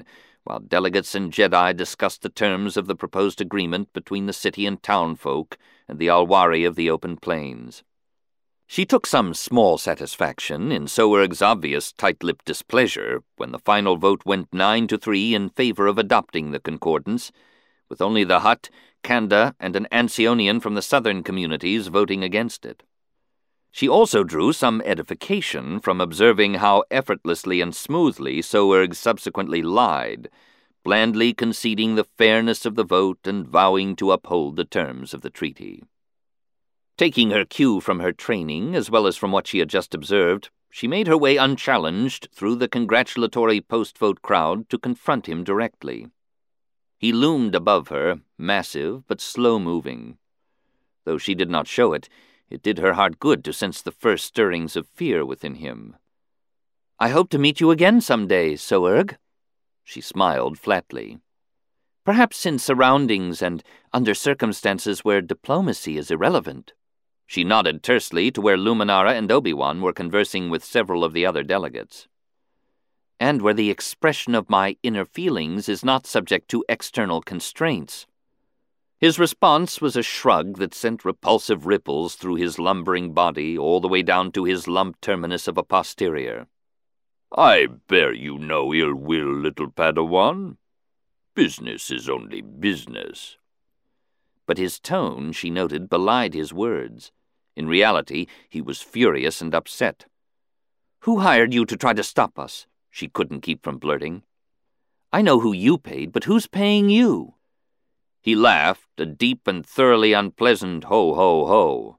while delegates and Jedi discussed the terms of the proposed agreement between the city and townfolk and the Alwari of the open plains. She took some small satisfaction in Soerg's obvious tight-lipped displeasure when the final vote went nine to three in favor of adopting the concordance, with only the Hutt, Kanda, and an Ancionian from the southern communities voting against it. She also drew some edification from observing how effortlessly and smoothly Soerg subsequently lied, blandly conceding the fairness of the vote and vowing to uphold the terms of the treaty. Taking her cue from her training, as well as from what she had just observed, she made her way unchallenged through the congratulatory post-vote crowd to confront him directly. He loomed above her, massive but slow-moving. Though she did not show it, it did her heart good to sense the first stirrings of fear within him. "I hope to meet you again some day, Soerg." She smiled flatly. "Perhaps in surroundings and under circumstances where diplomacy is irrelevant." She nodded tersely to where Luminara and Obi-Wan were conversing with several of the other delegates. "And where the expression of my inner feelings is not subject to external constraints." His response was a shrug that sent repulsive ripples through his lumbering body all the way down to his lump terminus of a posterior. "I bear you no ill will, little Padawan. Business is only business." But his tone, she noted, belied his words. In reality, he was furious and upset. "Who hired you to try to stop us?" she couldn't keep from blurting. "I know who you paid, but who's paying you?" He laughed, a deep and thoroughly unpleasant ho-ho-ho.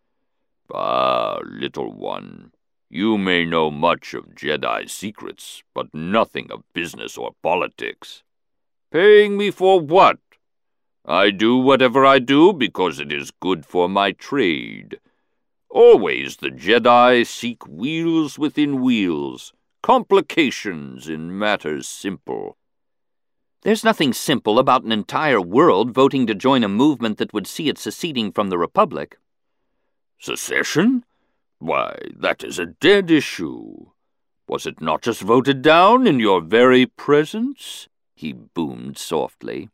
"Ah, little one, you may know much of Jedi secrets, but nothing of business or politics. Paying me for what? I do whatever I do because it is good for my trade. Always the Jedi seek wheels within wheels, complications in matters simple." "There's nothing simple about an entire world voting to join a movement that would see it seceding from the Republic." "Secession? Why, that is a dead issue. Was it not just voted down in your very presence?" he boomed softly.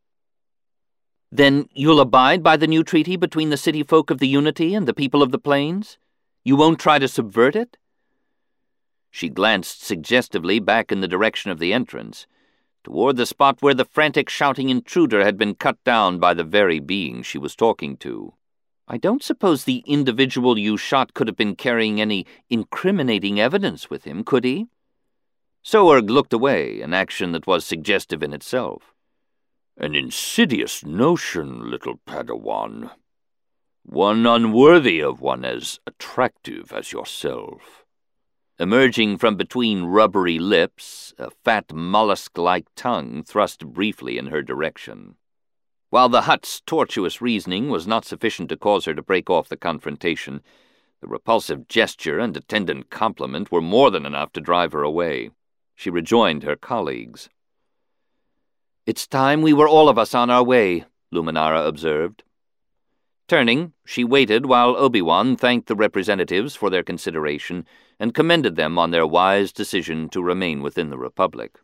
"Then you'll abide by the new treaty between the city folk of the Unity and the people of the Plains? You won't try to subvert it?" She glanced suggestively back in the direction of the entrance, toward the spot where the frantic shouting intruder had been cut down by the very being she was talking to. "I don't suppose the individual you shot could have been carrying any incriminating evidence with him, could he?" Soerg looked away, an action that was suggestive in itself. "An insidious notion, little Padawan. One unworthy of one as attractive as yourself." Emerging from between rubbery lips, a fat mollusk-like tongue thrust briefly in her direction. While the Hutt's tortuous reasoning was not sufficient to cause her to break off the confrontation, the repulsive gesture and attendant compliment were more than enough to drive her away. She rejoined her colleagues. "It's time we were all of us on our way," Luminara observed. Turning, she waited while Obi-Wan thanked the representatives for their consideration and commended them on their wise decision to remain within the Republic.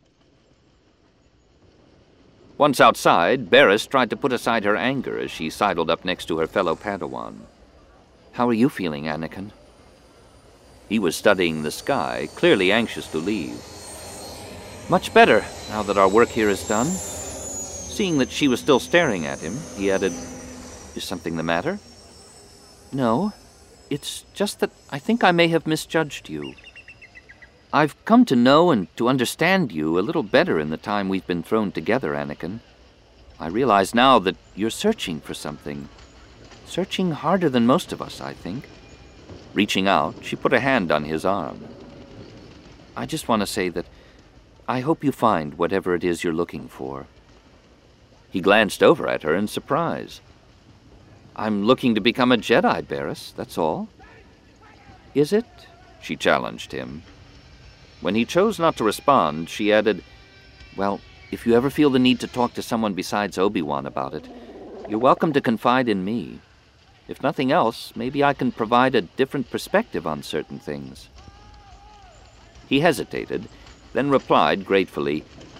Once outside, Barriss tried to put aside her anger as she sidled up next to her fellow Padawan. "How are you feeling, Anakin?" He was studying the sky, clearly anxious to leave. "Much better, now that our work here is done." Seeing that she was still staring at him, he added, "Is something the matter?" "No. It's just that I think I may have misjudged you. I've come to know and to understand you a little better in the time we've been thrown together, Anakin. I realize now that you're searching for something. Searching harder than most of us, I think." Reaching out, she put a hand on his arm. "I just want to say that I hope you find whatever it is you're looking for." He glanced over at her in surprise. "I'm looking to become a Jedi, Barriss, that's all." "Is it?" she challenged him. When he chose not to respond, she added, "Well, if you ever feel the need to talk to someone besides Obi-Wan about it, you're welcome to confide in me. If nothing else, maybe I can provide a different perspective on certain things." He hesitated, then replied gratefully,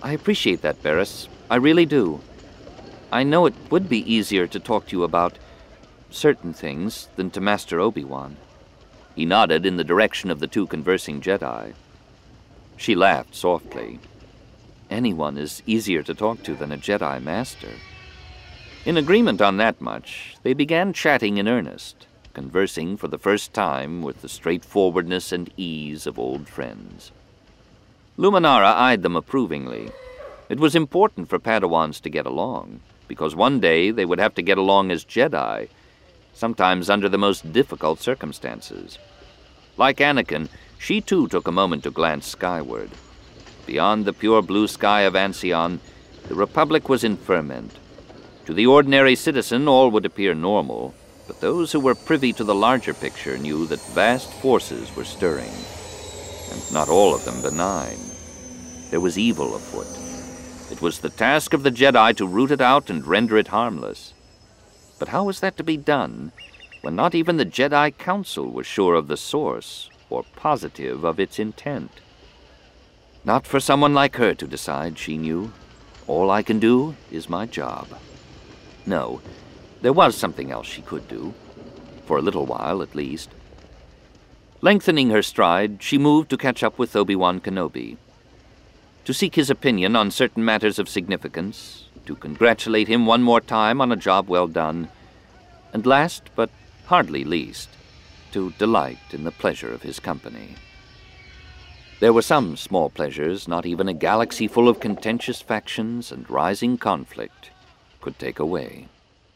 I appreciate that, Barriss. I really do. I know it would be easier to talk to you about certain things than to Master Obi-Wan. He nodded in the direction of the two conversing Jedi. She laughed softly. Anyone is easier to talk to than a Jedi Master. In agreement on that much, they began chatting in earnest, conversing for the first time with the straightforwardness and ease of old friends. Luminara eyed them approvingly. It was important for Padawans to get along, because one day they would have to get along as Jedi, sometimes under the most difficult circumstances. Like Anakin, she too took a moment to glance skyward. Beyond the pure blue sky of Ancion, the Republic was in ferment. To the ordinary citizen, all would appear normal, but those who were privy to the larger picture knew that vast forces were stirring, and not all of them benign. There was evil afoot. It was the task of the Jedi to root it out and render it harmless. But how was that to be done when not even the Jedi Council was sure of the source or positive of its intent? Not for someone like her to decide, she knew. All I can do is my job. No, there was something else she could do, for a little while at least. Lengthening her stride, she moved to catch up with Obi-Wan Kenobi, to seek his opinion on certain matters of significance, to congratulate him one more time on a job well done, and last but hardly least, to delight in the pleasure of his company. There were some small pleasures not even a galaxy full of contentious factions and rising conflict could take away.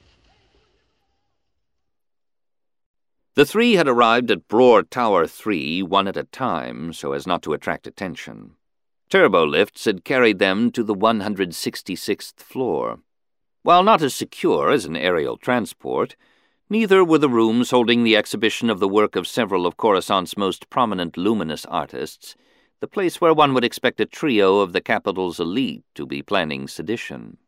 The three had arrived at Bror Tower three one at a time so as not to attract attention. Turbo lifts had carried them to the one hundred sixty-sixth floor. While not as secure as an aerial transport, neither were the rooms holding the exhibition of the work of several of Coruscant's most prominent luminous artists, the place where one would expect a trio of the capital's elite to be planning sedition.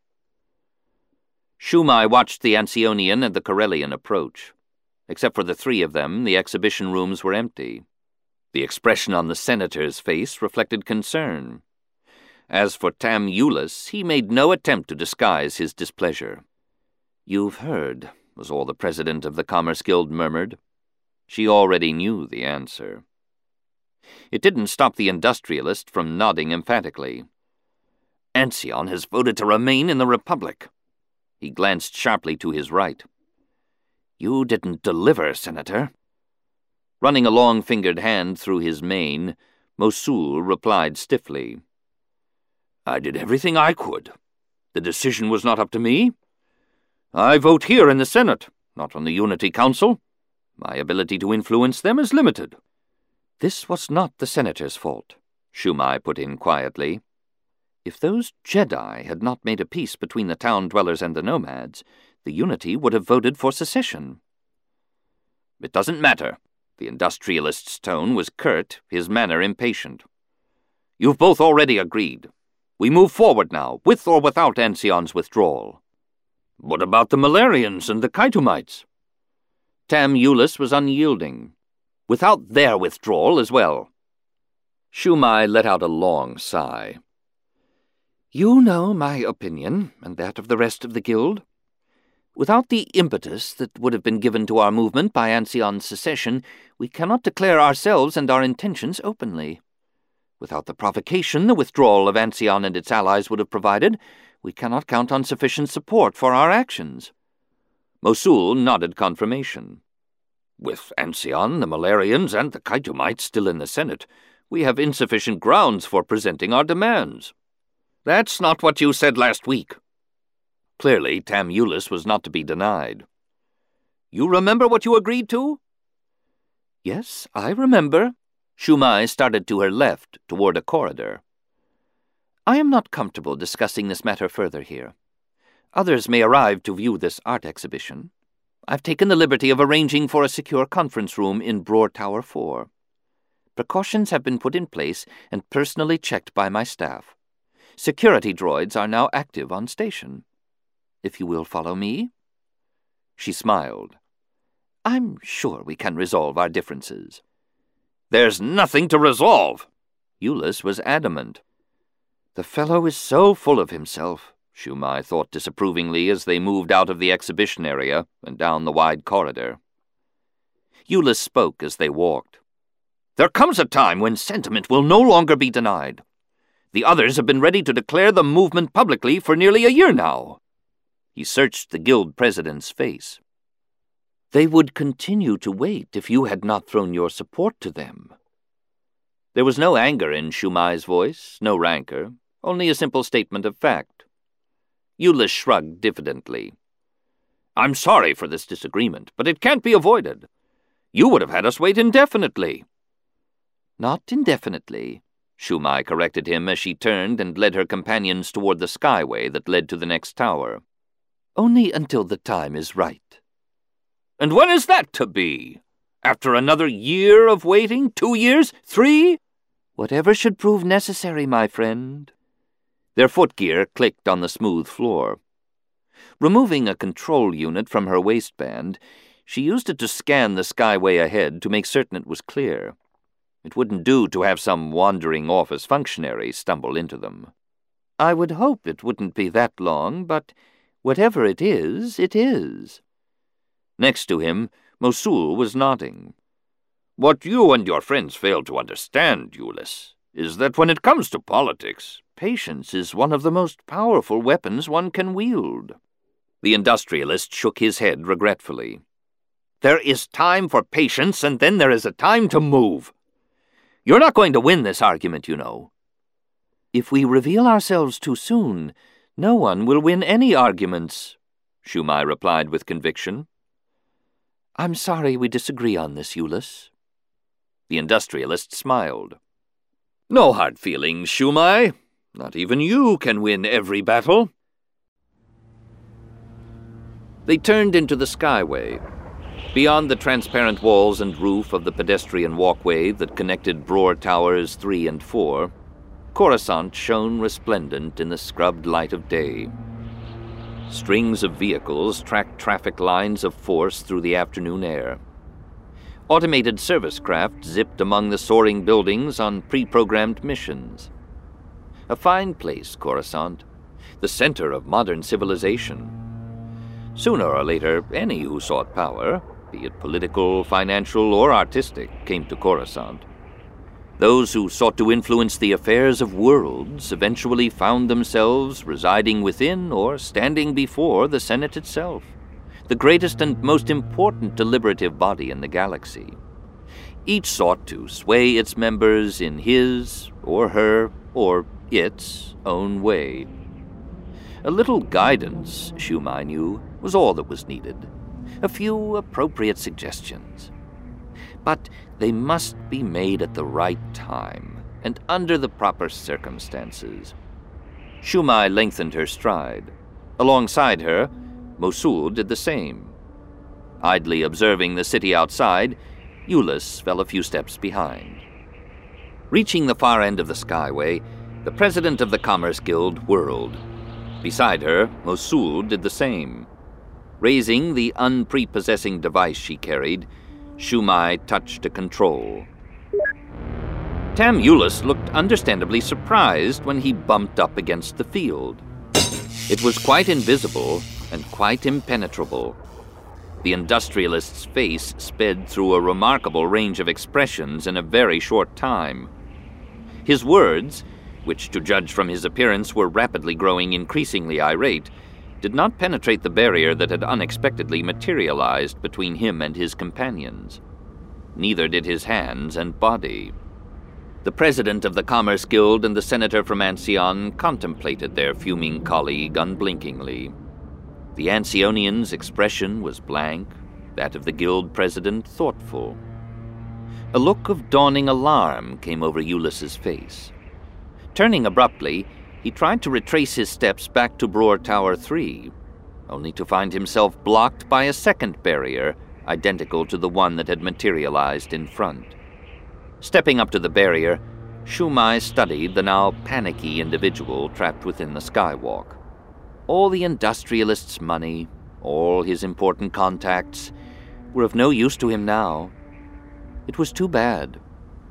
Shumai watched the Ancionian and the Corellian approach. Except for the three of them, the exhibition rooms were empty. The expression on the senator's face reflected concern. As for Tam Ulyss, he made no attempt to disguise his displeasure. "You've heard," was all the president of the Commerce Guild murmured. She already knew the answer. It didn't stop the industrialist from nodding emphatically. "Ancion has voted to remain in the Republic." He glanced sharply to his right. "You didn't deliver, Senator." Running a long-fingered hand through his mane, Mosul replied stiffly, "I did everything I could. The decision was not up to me. I vote here in the Senate, not on the Unity Council. My ability to influence them is limited." "This was not the Senator's fault," Shumai put in quietly. "If those Jedi had not made a peace between the town dwellers and the nomads, the Unity would have voted for secession." "It doesn't matter." The industrialist's tone was curt, his manner impatient. "You've both already agreed. We move forward now, with or without Ancion's withdrawal." "What about the Malarians and the Kaitumites?" Tam Ulyss was unyielding. "Without their withdrawal as well." Shumai let out a long sigh. "You know my opinion, and that of the rest of the Guild. Without the impetus that would have been given to our movement by Ancion's secession, we cannot declare ourselves and our intentions openly. Without the provocation the withdrawal of Ancion and its allies would have provided, we cannot count on sufficient support for our actions." Mosul nodded confirmation. "With Ancion, the Malarians, and the Kaitumites still in the Senate, we have insufficient grounds for presenting our demands." "That's not what you said last week." Clearly, Tam Ulyss was not to be denied. "You remember what you agreed to?" "Yes, I remember." Shumai started to her left, toward a corridor. "I am not comfortable discussing this matter further here. Others may arrive to view this art exhibition. I've taken the liberty of arranging for a secure conference room in Bror Tower four. Precautions have been put in place and personally checked by my staff. Security droids are now active on station. If you will follow me." She smiled. "I'm sure we can resolve our differences." "There's nothing to resolve." Ulyss was adamant. The fellow is so full of himself, Shumai thought disapprovingly as they moved out of the exhibition area and down the wide corridor. Euless spoke as they walked. There comes a time when sentiment will no longer be denied. The others have been ready to declare the movement publicly for nearly a year now. He searched the guild president's face. They would continue to wait if you had not thrown your support to them. There was no anger in Shumai's voice, no rancor, only a simple statement of fact. Euless shrugged diffidently. I'm sorry for this disagreement, but it can't be avoided. You would have had us wait indefinitely. Not indefinitely, Shumai corrected him as she turned and led her companions toward the skyway that led to the next tower. Only until the time is right. And when is that to be? After another year of waiting? Two years? Three? Whatever should prove necessary, my friend. Their footgear clicked on the smooth floor. Removing a control unit from her waistband, she used it to scan the skyway ahead to make certain it was clear. It wouldn't do to have some wandering office functionary stumble into them. I would hope it wouldn't be that long, but whatever it is, it is. Next to him, Mosul was nodding. What you and your friends fail to understand, Euless, is that when it comes to politics, patience is one of the most powerful weapons one can wield. The industrialist shook his head regretfully. There is time for patience, and then there is a time to move. You're not going to win this argument, you know. If we reveal ourselves too soon, no one will win any arguments, Shumai replied with conviction. I'm sorry we disagree on this, Euless. The industrialist smiled. No hard feelings, Shumai. Not even you can win every battle. They turned into the skyway. Beyond the transparent walls and roof of the pedestrian walkway that connected Broer Towers three and four, Coruscant shone resplendent in the scrubbed light of day. Strings of vehicles tracked traffic lines of force through the afternoon air. Automated service craft zipped among the soaring buildings on pre-programmed missions. A fine place, Coruscant, the center of modern civilization. Sooner or later, any who sought power, be it political, financial, or artistic, came to Coruscant. Those who sought to influence the affairs of worlds eventually found themselves residing within or standing before the Senate itself, the greatest and most important deliberative body in the galaxy. Each sought to sway its members in his, or her, or its own way. A little guidance, Shumai knew, was all that was needed. A few appropriate suggestions. But they must be made at the right time, and under the proper circumstances. Shumai lengthened her stride. Alongside her, Mosul did the same. Idly observing the city outside, Euless fell a few steps behind. Reaching the far end of the skyway, the president of the Commerce Guild whirled. Beside her, Mosul did the same. Raising the unprepossessing device she carried, Shumai touched a control. Tam Euless looked understandably surprised when he bumped up against the field. It was quite invisible and quite impenetrable. The industrialist's face sped through a remarkable range of expressions in a very short time. His words, which to judge from his appearance were rapidly growing increasingly irate, did not penetrate the barrier that had unexpectedly materialized between him and his companions. Neither did his hands and body. The president of the Commerce Guild and the senator from Ancion contemplated their fuming colleague unblinkingly. The Ancionian's expression was blank, that of the guild president thoughtful. A look of dawning alarm came over Euless's face. Turning abruptly, he tried to retrace his steps back to Broer Tower three, only to find himself blocked by a second barrier, identical to the one that had materialized in front. Stepping up to the barrier, Shumai studied the now panicky individual trapped within the skywalk. All the industrialist's money, all his important contacts, were of no use to him now. It was too bad.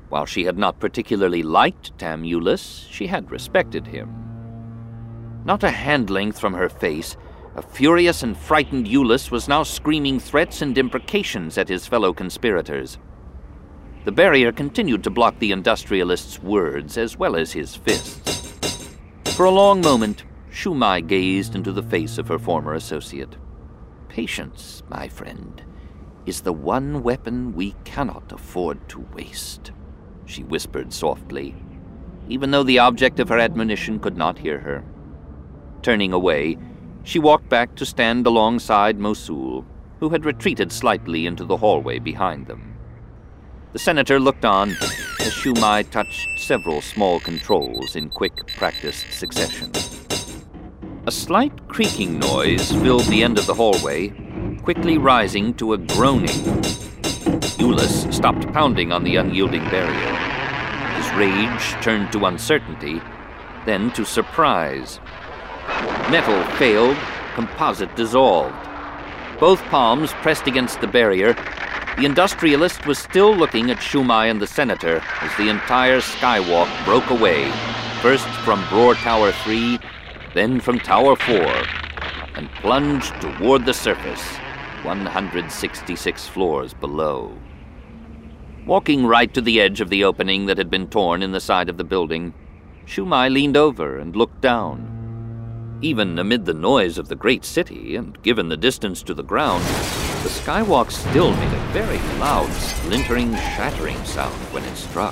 While she had not particularly liked Tam Eulis, she had respected him. Not a hand length from her face, a furious and frightened Eulis was now screaming threats and imprecations at his fellow conspirators. The barrier continued to block the industrialist's words as well as his fists. For a long moment, Shu Mai gazed into the face of her former associate. Patience, my friend, is the one weapon we cannot afford to waste, she whispered softly, even though the object of her admonition could not hear her. Turning away, she walked back to stand alongside Mosul, who had retreated slightly into the hallway behind them. The senator looked on as Shu Mai touched several small controls in quick, practiced succession. A slight creaking noise filled the end of the hallway, quickly rising to a groaning. Eulis stopped pounding on the unyielding barrier. His rage turned to uncertainty, then to surprise. Metal failed, composite dissolved. Both palms pressed against the barrier, the industrialist was still looking at Shu Mai and the senator as the entire skywalk broke away, first from Broer Tower three, then from Tower four, and plunged toward the surface, one hundred sixty-six floors below. Walking right to the edge of the opening that had been torn in the side of the building, Shu Mai leaned over and looked down. Even amid the noise of the great city, and given the distance to the ground, the skywalk still made a very loud, splintering, shattering sound when it struck.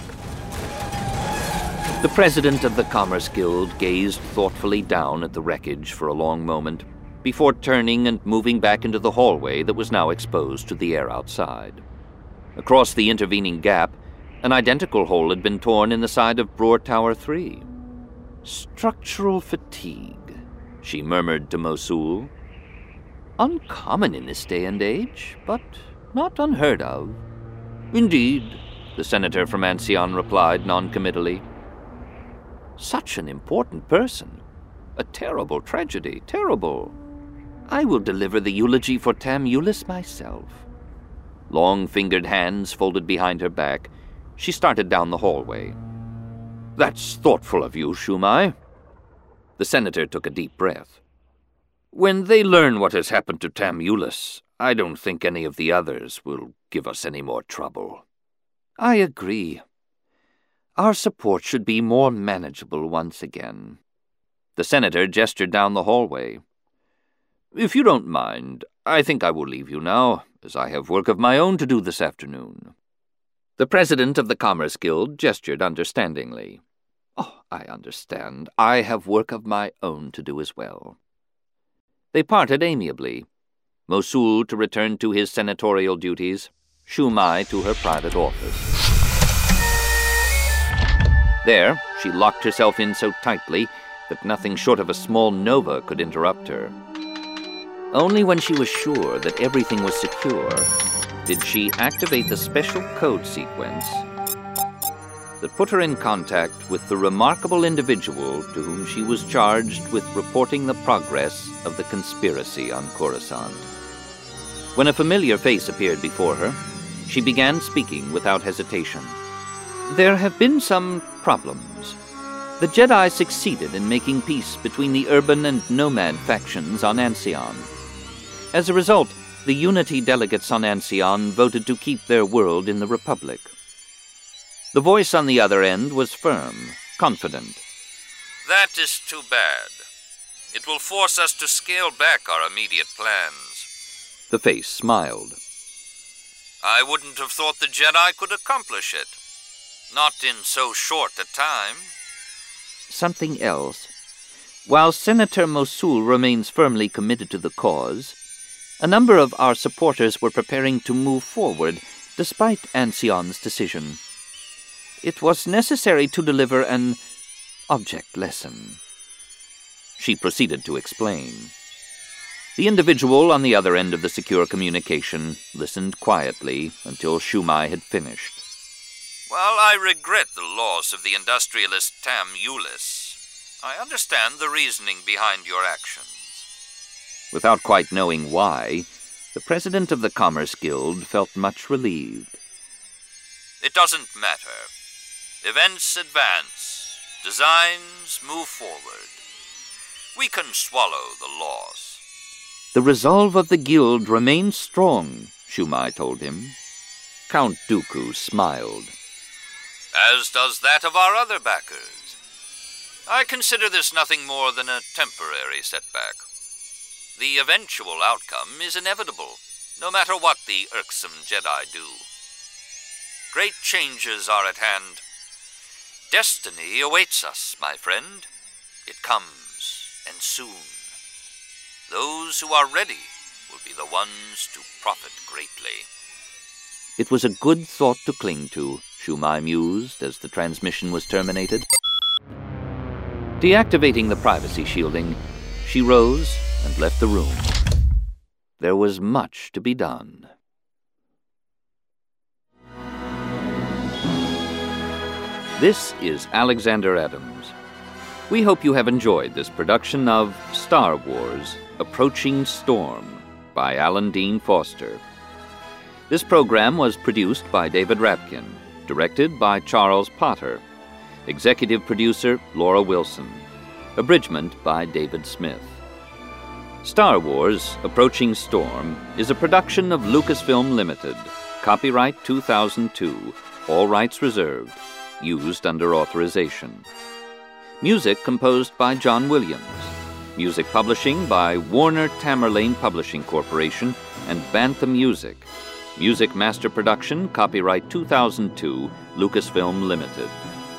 The president of the Commerce Guild gazed thoughtfully down at the wreckage for a long moment, before turning and moving back into the hallway that was now exposed to the air outside. Across the intervening gap, an identical hole had been torn in the side of Broer Tower three. Structural fatigue, she murmured to Mosul. Uncommon in this day and age, but not unheard of. Indeed, the senator from Ancion replied noncommittally. Such an important person. A terrible tragedy, terrible. I will deliver the eulogy for Tam Eulis myself. Long-fingered hands folded behind her back, she started down the hallway. That's thoughtful of you, Shu Mai. The senator took a deep breath. When they learn what has happened to Tam Eulis, I don't think any of the others will give us any more trouble. I agree. Our support should be more manageable once again. The senator gestured down the hallway. If you don't mind, I think I will leave you now, as I have work of my own to do this afternoon. The president of the Commerce Guild gestured understandingly. Oh, I understand. I have work of my own to do as well. They parted amiably, Mosul to return to his senatorial duties, Shu Mai to her private office. There, she locked herself in so tightly that nothing short of a small nova could interrupt her. Only when she was sure that everything was secure did she activate the special code sequence that put her in contact with the remarkable individual to whom she was charged with reporting the progress of the conspiracy on Coruscant. When a familiar face appeared before her, she began speaking without hesitation. There have been some problems. The Jedi succeeded in making peace between the urban and nomad factions on Ancion. As a result, the Unity delegates on Ancion voted to keep their world in the Republic. The voice on the other end was firm, confident. That is too bad. It will force us to scale back our immediate plans. The face smiled. I wouldn't have thought the Jedi could accomplish it. Not in so short a time. Something else. While Senator Mosul remains firmly committed to the cause, a number of our supporters were preparing to move forward despite Ancion's decision. It was necessary to deliver an object lesson. She proceeded to explain. The individual on the other end of the secure communication listened quietly until Shu Mai had finished. While I regret the loss of the industrialist Tam Eulis, I understand the reasoning behind your actions. Without quite knowing why, the president of the Commerce Guild felt much relieved. It doesn't matter. Events advance. Designs move forward. We can swallow the loss. The resolve of the guild remains strong, Shumai told him. Count Dooku smiled. As does that of our other backers. I consider this nothing more than a temporary setback. The eventual outcome is inevitable, no matter what the irksome Jedi do. Great changes are at hand. Destiny awaits us, my friend. It comes, and soon. Those who are ready will be the ones to profit greatly. It was a good thought to cling to, Shumai mused as the transmission was terminated. Deactivating the privacy shielding, she rose and left the room. There was much to be done. This is Alexander Adams. We hope you have enjoyed this production of Star Wars: Approaching Storm by Alan Dean Foster. This program was produced by David Rapkin, directed by Charles Potter, executive producer Laura Wilson, abridgment by David Smith. Star Wars: Approaching Storm is a production of Lucasfilm Limited, copyright two thousand two, all rights reserved, used under authorization. Music composed by John Williams. Music publishing by Warner Tamerlane Publishing Corporation and Bantha Music. Music master production, copyright two thousand two, Lucasfilm Limited.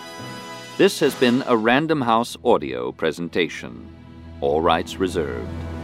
This has been a Random House audio presentation. All rights reserved.